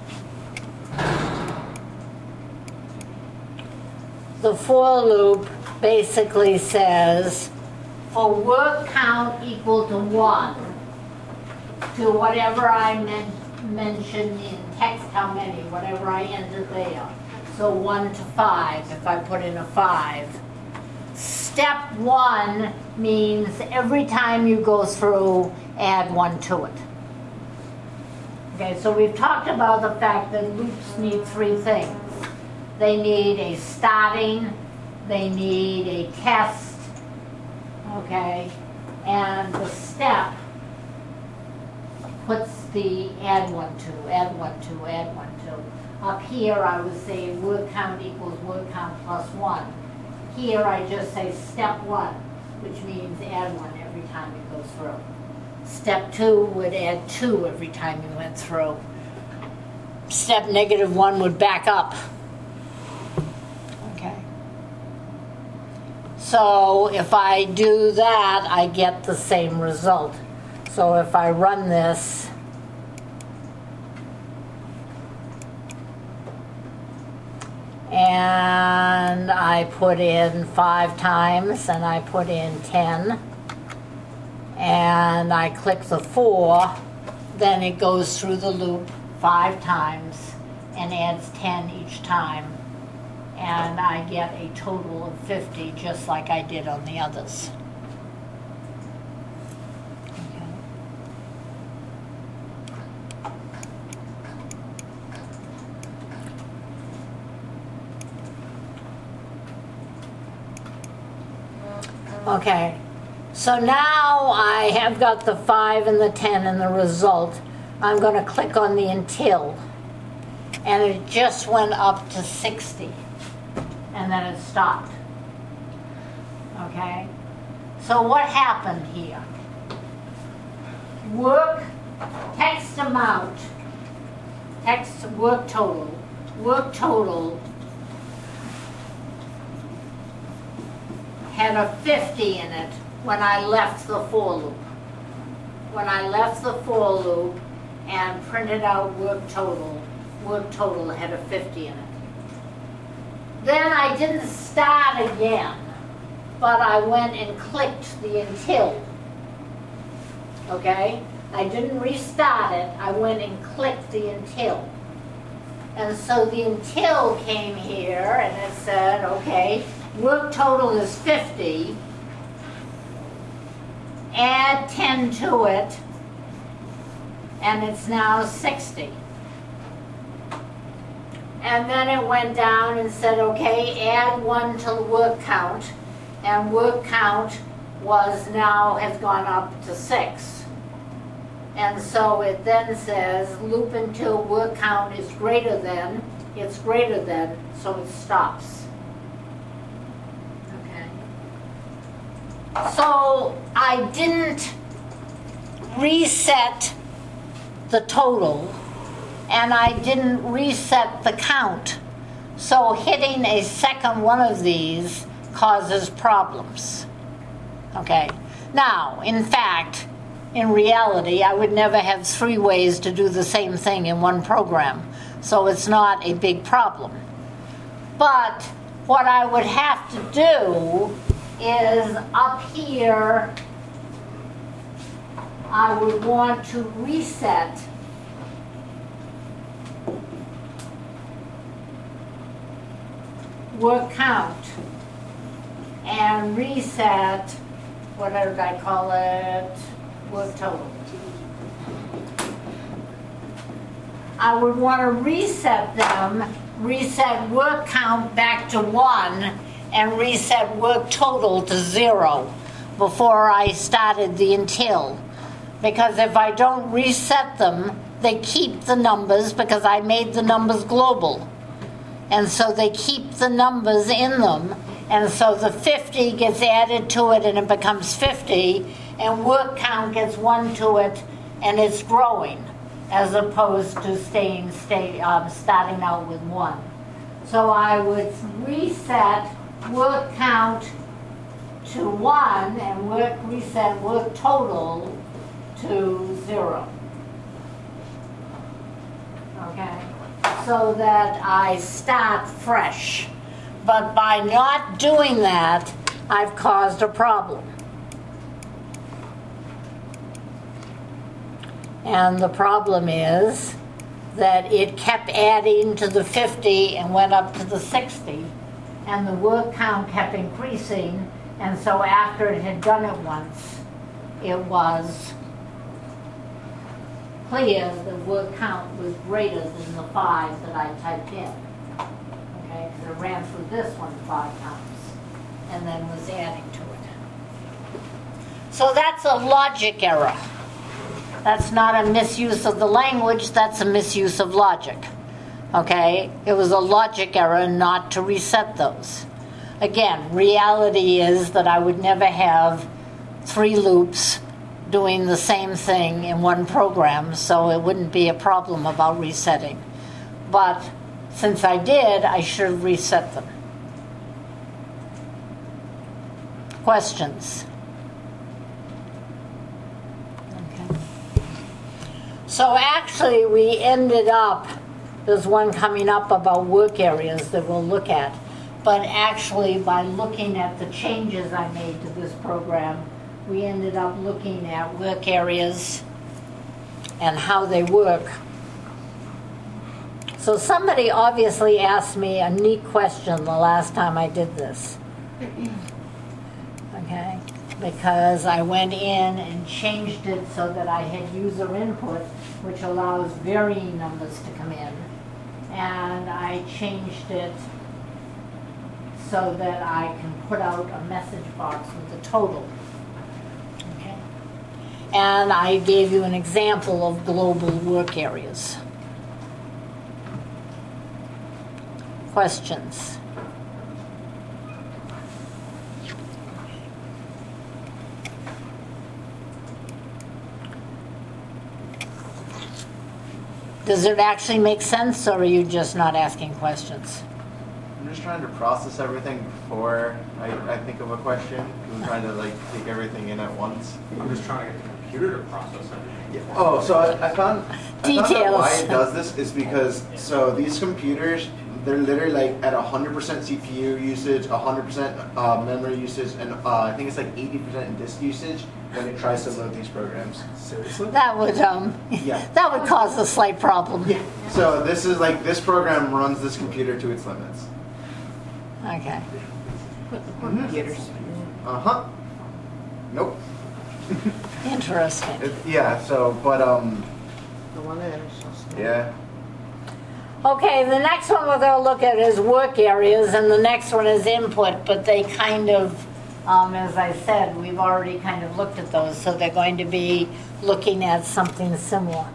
the for loop basically says, for work count equal to one, to whatever I men mentioned in text, how many, whatever I enter there. So one to five, if I put in a five. Step one means every time you go through, add one to it. Okay, so we've talked about the fact that loops need three things. They need a starting, they need a test, okay, and the step puts the add one to, add one to, add one to. Up here I would say word count equals word count plus one. Here I just say step one, which means add one every time it goes through. Step two would add two every time you went through. Step negative one would back up. Okay. So if I do that, I get the same result. So if I run this, and I put in five times, and I put in ten, and I click the four, then it goes through the loop five times and adds ten each time, and I get a total of fifty, just like I did on the others. Okay, so now I have got the five and the ten and the result. I'm going to click on the until, and it just went up to sixty, and then it stopped. Okay, so what happened here? Work text amount, text work total, work total had a fifty in it when I left the for loop. When I left the for loop and printed out work total, work total had a fifty in it. Then I didn't start again, but I went and clicked the until. Okay? I didn't restart it, I went and clicked the until. And so the until came here and it said, okay, work total is fifty, add ten to it, and it's now sixty. And then it went down and said, okay, add one to the work count, and work count was now, has gone up to six. And so it then says, loop until work count is greater than, it's greater than, so it stops. Okay. So I didn't reset the total, and I didn't reset the count. So hitting a second one of these causes problems. Okay. Now, in fact, in reality, I would never have three ways to do the same thing in one program. So it's not a big problem. But what I would have to do is up here, I would want to reset work count and reset, what did I call it, work total. I would want to reset them, reset work count back to one, and reset work total to zero before I started the until. Because if I don't reset them, they keep the numbers because I made the numbers global. And so they keep the numbers in them, and so the fifty gets added to it and it becomes fifty, and work count gets one to it and it's growing, as opposed to staying, stay, um, starting out with one. So I would reset work count to one and work, reset work total to zero. Okay? So that I start fresh. But by not doing that, I've caused a problem. And the problem is that it kept adding to the fifty and went up to the sixty, and the work count kept increasing, and so after it had done it once, it was clear the work count was greater than the five that I typed in. Okay, because it ran through this one five times and then was adding to it. So that's a logic error. That's not a misuse of the language, that's a misuse of logic. Okay, it was a logic error not to reset those. Again, reality is that I would never have three loops doing the same thing in one program, so it wouldn't be a problem about resetting. But since I did, I should have reset them. Questions? Okay. So actually we ended up, there's one coming up about work areas that we'll look at, but actually by looking at the changes I made to this program, we ended up looking at work areas and how they work. So somebody obviously asked me a neat question the last time I did this. Okay? Because I went in and changed it so that I had user input, which allows varying numbers to come in. And I changed it so that I can put out a message box with the total. And I gave you an example of global work areas. Questions? Does it actually make sense, or are you just not asking questions? I'm just trying to process everything before I, I think of a question. I'm trying to like take everything in at once. I'm just trying to get the computer to process everything. Oh, so I, I found I found out Details. why it does this is because so these computers, they're literally like at one hundred percent C P U usage, one hundred percent uh, memory usage, and uh, I think it's like eighty percent disk usage when it tries to load these programs. Seriously? That would, um, Yeah. that would cause a slight problem. Yeah. So this is like this program runs this computer to its limits. Okay. Computers. Uh huh. Nope. Interesting. It, yeah. So, but um, The one that is just. yeah. Okay, the next one we're going to look at is work areas, and the next one is input, but they kind of, um, as I said, we've already kind of looked at those, so they're going to be looking at something similar.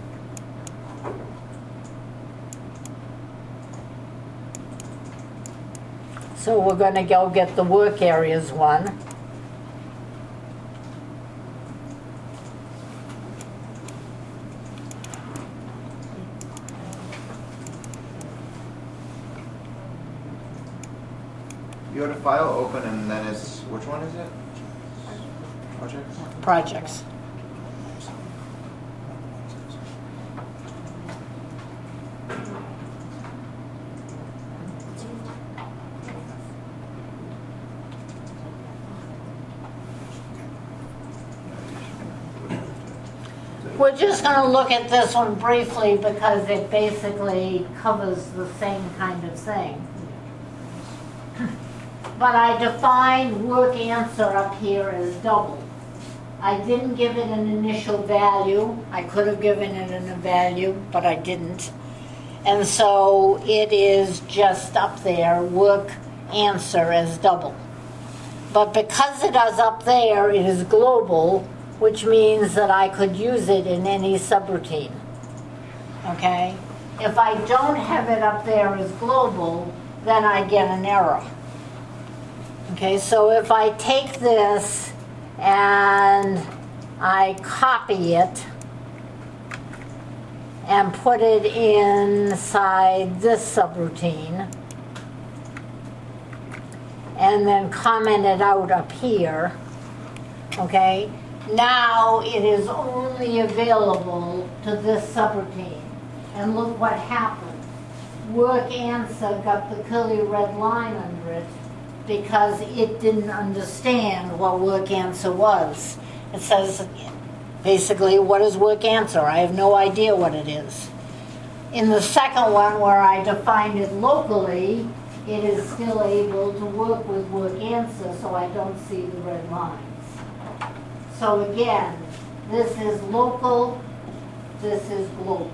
So we're going to go get the work areas one. You go to file, open, and then it's which one is it? Projects. Projects. We're just going to look at this one briefly because it basically covers the same kind of thing. But I defined work answer up here as double. I didn't give it an initial value. I could have given it a value, but I didn't. And so it is just up there, work answer as double. But because it is up there, it is global, which means that I could use it in any subroutine. Okay? If I don't have it up there as global, then I get an error. Okay, so if I take this and I copy it and put it inside this subroutine and then comment it out up here, okay, now it is only available to this subroutine. And look what happened. Work answer got the curly red line under it because it didn't understand what work answer was. It says, basically, what is work answer? I have no idea what it is. In the second one, where I defined it locally, it is still able to work with work answer, so I don't see the red lines. So again, this is local, this is global.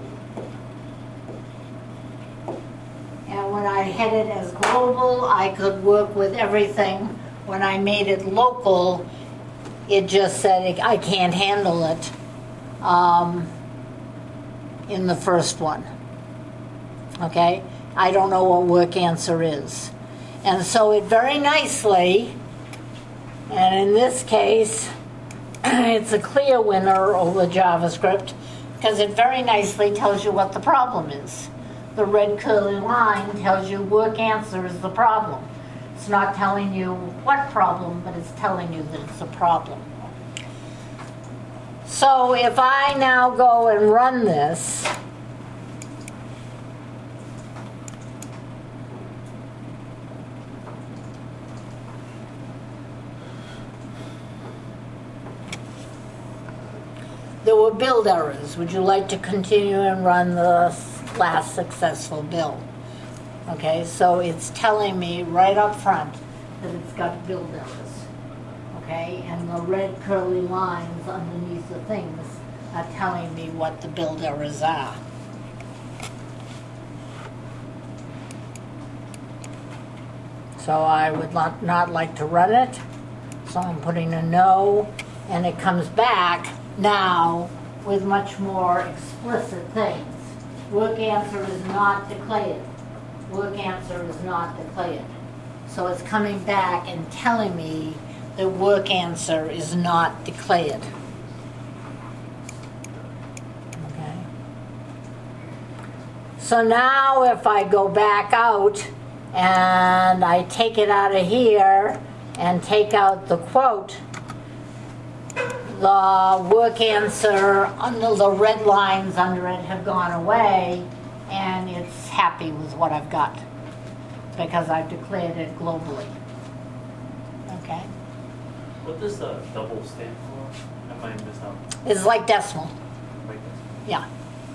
And when I had it as global, I could work with everything. When I made it local, it just said I can't handle it um, in the first one. Okay? I don't know what work answer is. And so it very nicely, and in this case, it's a clear winner over JavaScript because it very nicely tells you what the problem is. The red curly line tells you work answer is the problem. It's not telling you what problem, but it's telling you that it's a problem. So if I now go and run this, there were build errors. Would you like to continue and run the last successful build? Okay, so it's telling me right up front that it's got build errors. Okay, and the red curly lines underneath the things are telling me what the build errors are. So I would not, not like to run it. So I'm putting a no, and it comes back now with much more explicit things. Work answer is not declared. Work answer is not declared. So it's coming back and telling me that work answer is not declared. Okay. So now if I go back out and I take it out of here and take out the quote, the work answer under the red lines under it have gone away, and it's happy with what I've got because I've declared it globally. Okay? What does the double stand for? I might miss out. It's like decimal. Like this. Yeah.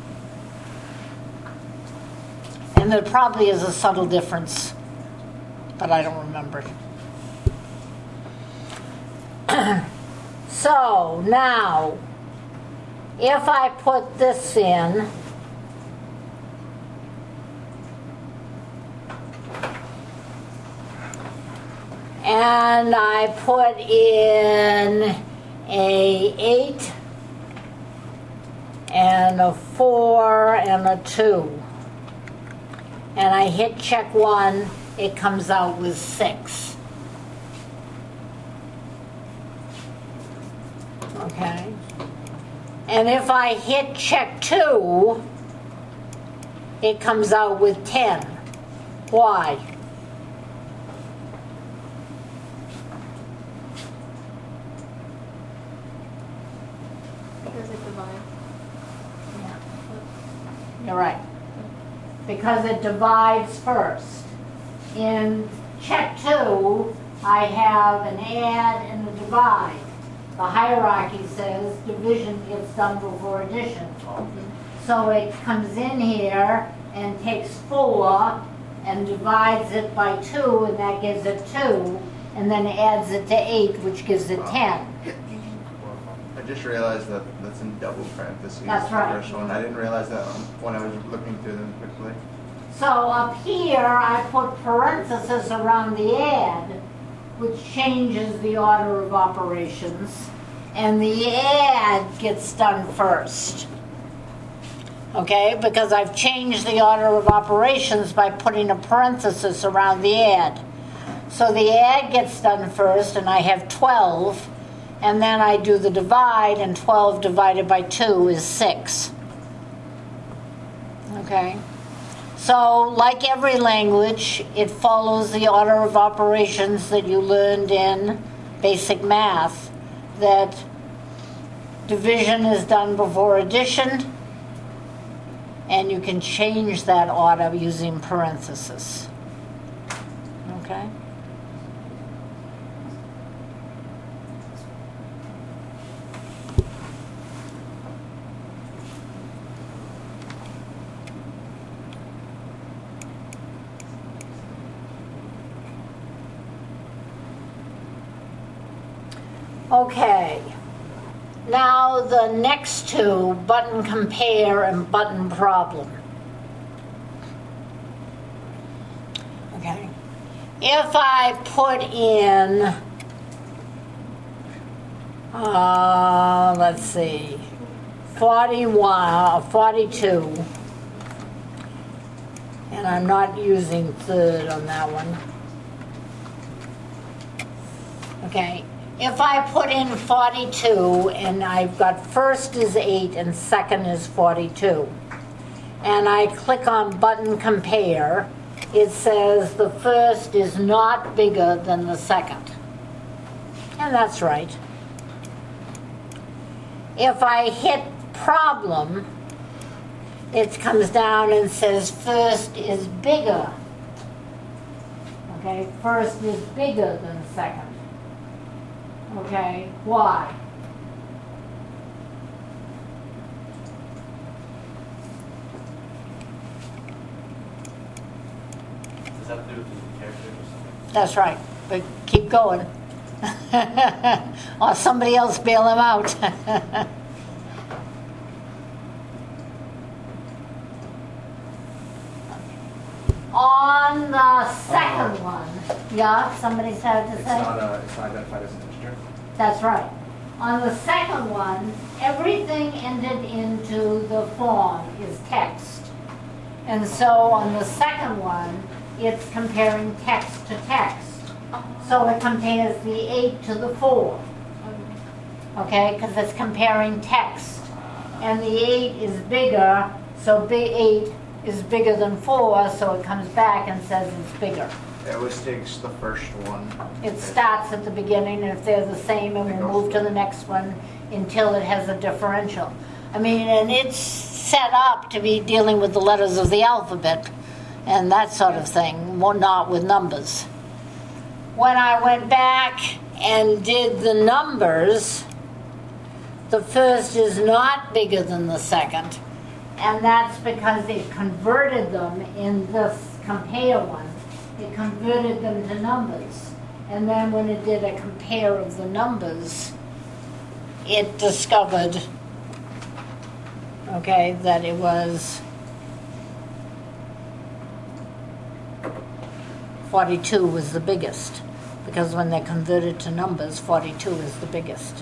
And there probably is a subtle difference, but I don't remember. So now, if I put this in, and I put in a eight and a four and a two, and I hit check one, it comes out with six. Okay. And if I hit check two, it comes out with ten. Why? Because it divides. You're right. Because it divides first. In check two, I have an add and a divide. The hierarchy says division gets done before addition. So it comes in here and takes four and divides it by two, and that gives it two, and then adds it to eight, which gives it ten. I just realized that that's in double parentheses. That's right. The first one. I didn't realize that when I was looking through them quickly. So up here, I put parentheses around the add, which changes the order of operations, and the add gets done first. Okay, because I've changed the order of operations by putting a parenthesis around the add. So the add gets done first, and I have twelve, and then I do the divide, and twelve divided by two is six. Okay? So, like every language, it follows the order of operations that you learned in basic math, that division is done before addition, and you can change that order using parentheses. Okay? Okay, now the next two, button compare and button problem. Okay, if I put in, uh, let's see, forty-one, forty-two, and I'm not using third on that one. Okay. If I put in forty-two, and I've got first is eight and second is forty-two, and I click on button compare, it says the first is not bigger than the second. And that's right. If I hit problem, it comes down and says first is bigger. Okay, first is bigger than second. Okay, why? Does that have to do with the characters or something? That's right, but keep going. Or somebody else bail him out. On the second one, yeah, somebody said to It's say? not, uh, it's not identified as an integer. That's right. On the second one, everything entered into the form is text. And so on the second one, it's comparing text to text. So it compares the eight to the four. Okay, because it's comparing text. And the eight is bigger, so big eight is bigger than four, so it comes back and says it's bigger. It always takes the first one. It starts at the beginning, and if they're the same, and we'll move to the next one until it has a differential. I mean, and it's set up to be dealing with the letters of the alphabet and that sort of thing, more not with numbers. When I went back and did the numbers, the first is not bigger than the second, and that's because it converted them in this compare one. It converted them to numbers. And then when it did a compare of the numbers, it discovered, okay, that it was forty-two was the biggest. Because when they're converted to numbers, forty-two is the biggest.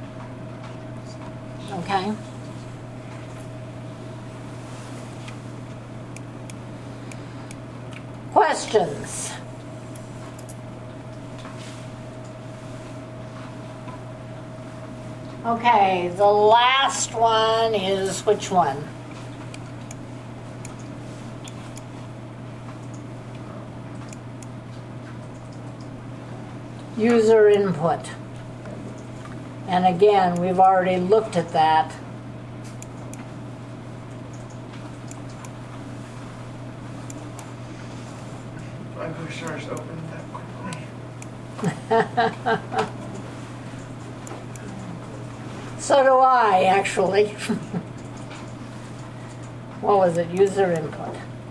Okay? Questions? Okay, the last one is which one? User input. And again, we've already looked at that. I wish ours opened that quickly. So do I, actually. What was it? User input.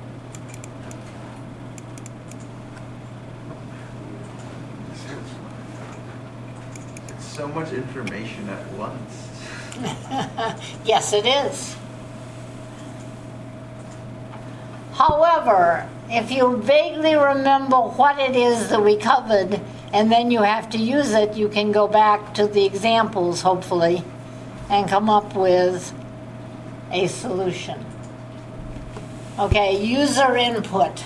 It's so much information at once. Yes, it is. However, if you vaguely remember what it is that we covered, and then you have to use it, you can go back to the examples, hopefully, and come up with a solution. Okay, user input.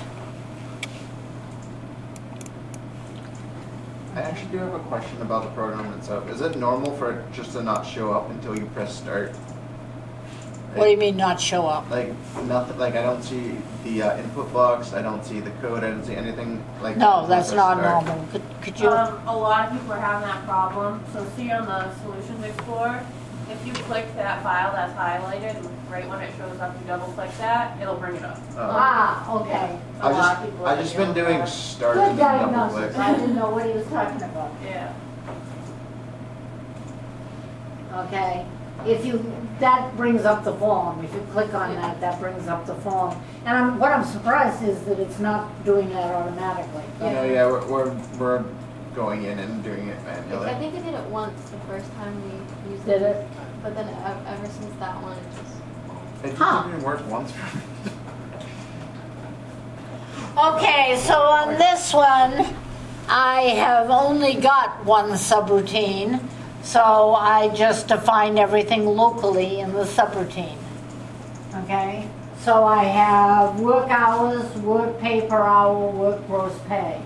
I actually do have a question about the program itself. Is it normal for it just to not show up until you press start? What do you mean not show up? Like nothing. Like I don't see the uh, input box. I don't see the code. I don't see anything. Like No, that's press not start. normal. Could, could you? Um, a lot of people are having that problem. So see on the Solutions Explorer, if you click that file that's highlighted, right when it shows up, you double click that, it'll bring it up. Oh. Ah, okay. So I a lot just, of people I are just dealing been with doing that. start Good and then double diagnosis. click. I didn't know what he was talking about. Yeah. Okay, if you, that brings up the form. If you click on that, that brings up the form. And I'm, what I'm surprised is that it's not doing that automatically. You know, yeah, we're, we're we're going in and doing it I manually. think it did it once the first time we used Did it. it? But then ev- ever since that one, it just. It didn't Huh. even work once for me. Okay, so on this one, I have only got one subroutine, so I just define everything locally in the subroutine. Okay? So I have work hours, work pay per hour, work gross pay.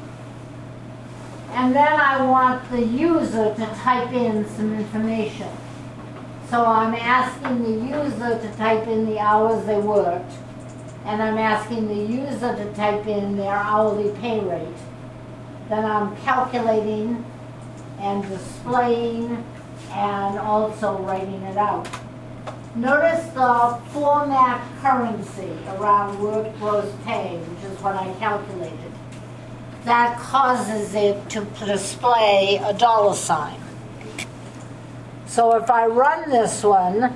And then I want the user to type in some information. So I'm asking the user to type in the hours they worked, and I'm asking the user to type in their hourly pay rate. Then I'm calculating and displaying and also writing it out. Notice the format currency around work gross pay, which is what I calculated. That causes it to display a dollar sign. So if I run this one,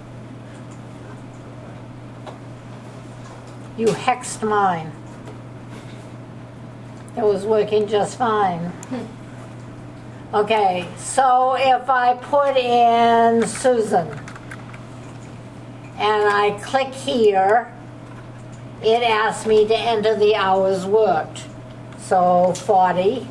you hexed mine. It was working just fine. Okay, so if I put in Susan and I click here, it asks me to enter the hours worked. So forty,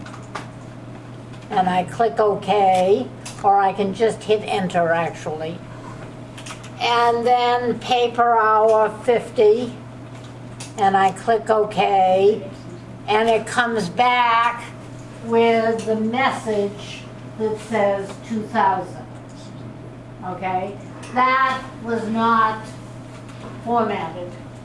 and I click OK, or I can just hit enter actually. And then pay per hour fifty, and I click OK, and it comes back with the message that says two thousand. Okay? That was not formatted.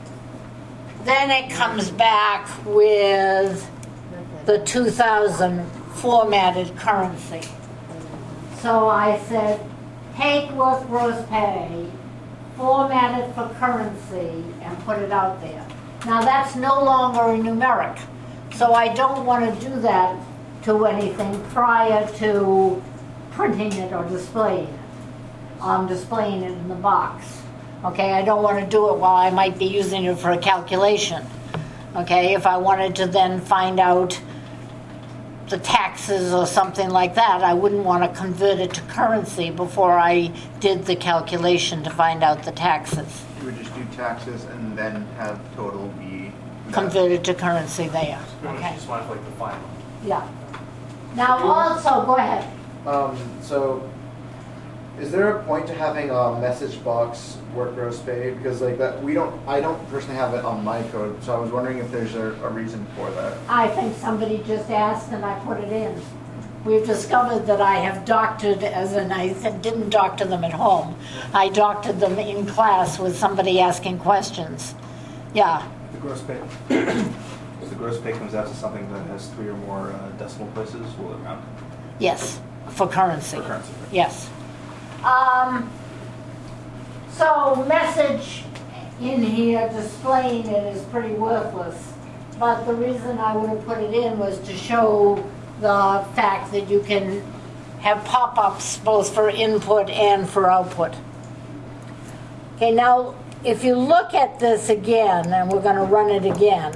then it comes back with the two thousand formatted currency. So I said, take with gross pay, format it for currency, and put it out there. Now that's no longer a numeric, so I don't want to do that to anything prior to printing it or displaying it. I'm displaying it in the box. Okay, I don't want to do it while I might be using it for a calculation. Okay, if I wanted to then find out the taxes or something like that, I wouldn't want to convert it to currency before I did the calculation to find out the taxes. You would just do taxes and then have total be that. Converted to currency there. Pretty much Okay. just want like the final. Yeah. Now also, go ahead. Um, so, is there a point to having a message box work gross pay? Because like that, we don't, I don't personally have it on my code, so I was wondering if there's a, a reason for that. I think somebody just asked and I put it in. We've discovered that I have doctored, as in I said, didn't doctor them at home. I doctored them in class with somebody asking questions. Yeah. The gross pay. If the gross pay comes out to something that has three or more uh, decimal places, will it round? Yes, for currency. For currency. Yes. Um, so message in here displaying it is pretty worthless. But the reason I would have put it in was to show the fact that you can have pop-ups both for input and for output. Okay, now if you look at this again, and we're going to run it again.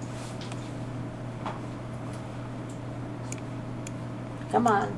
Come on.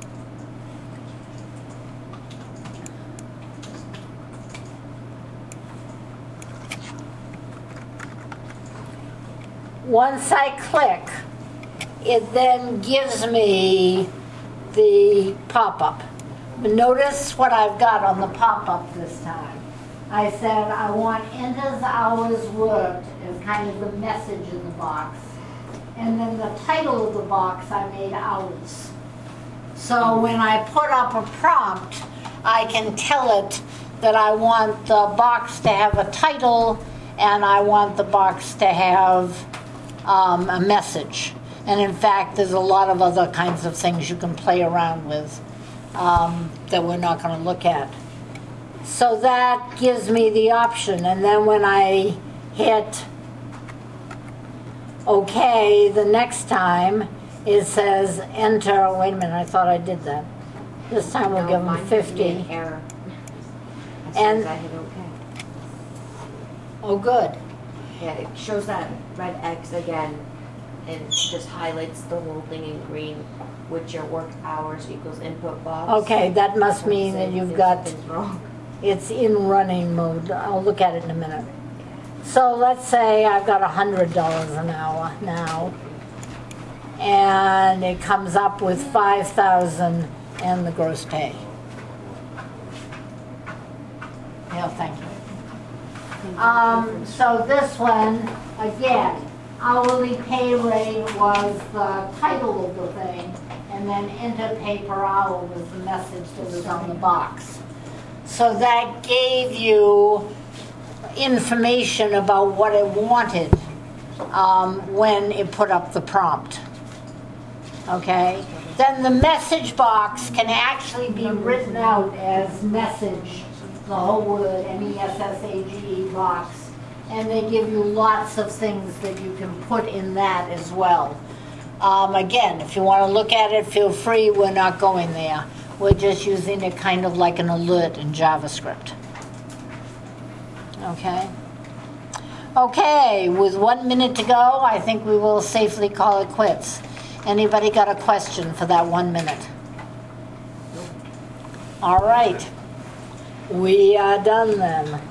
Once I click, it then gives me the pop-up. But notice what I've got on the pop-up this time. I said I want enters hours worked as kind of the message in the box. And then the title of the box I made hours. So when I put up a prompt, I can tell it that I want the box to have a title and I want the box to have um, a message. And in fact, there's a lot of other kinds of things you can play around with um, that we're not going to look at. So that gives me the option. And then when I hit OK the next time, it says enter. Wait a minute, I thought I did that. This time we'll No, give them mine gives me an fifty. error. As And- soon as I hit OK. Oh, good. Yeah, it shows that red X again and just highlights the whole thing in green, which your work hours equals input box. Okay, that must mean that Saying you've there's got, something's wrong. it's in running mode. I'll look at it in a minute. So let's say I've got one hundred dollars an hour now. And it comes up with five thousand and the gross pay. Yeah, thank you. Um, so this one, again, hourly pay rate was the title of the thing, and then enter pay per hour was the message that was on the box. So that gave you information about what it wanted um, when it put up the prompt. Okay? Then the message box can actually be written out as message, the whole word, M E S S A G E box. And they give you lots of things that you can put in that as well. Um, again, if you want to look at it, feel free. We're not going there. We're just using it kind of like an alert in JavaScript. Okay? Okay, with one minute to go, I think we will safely call it quits. Anybody got a question for that one minute? All right. We are done then.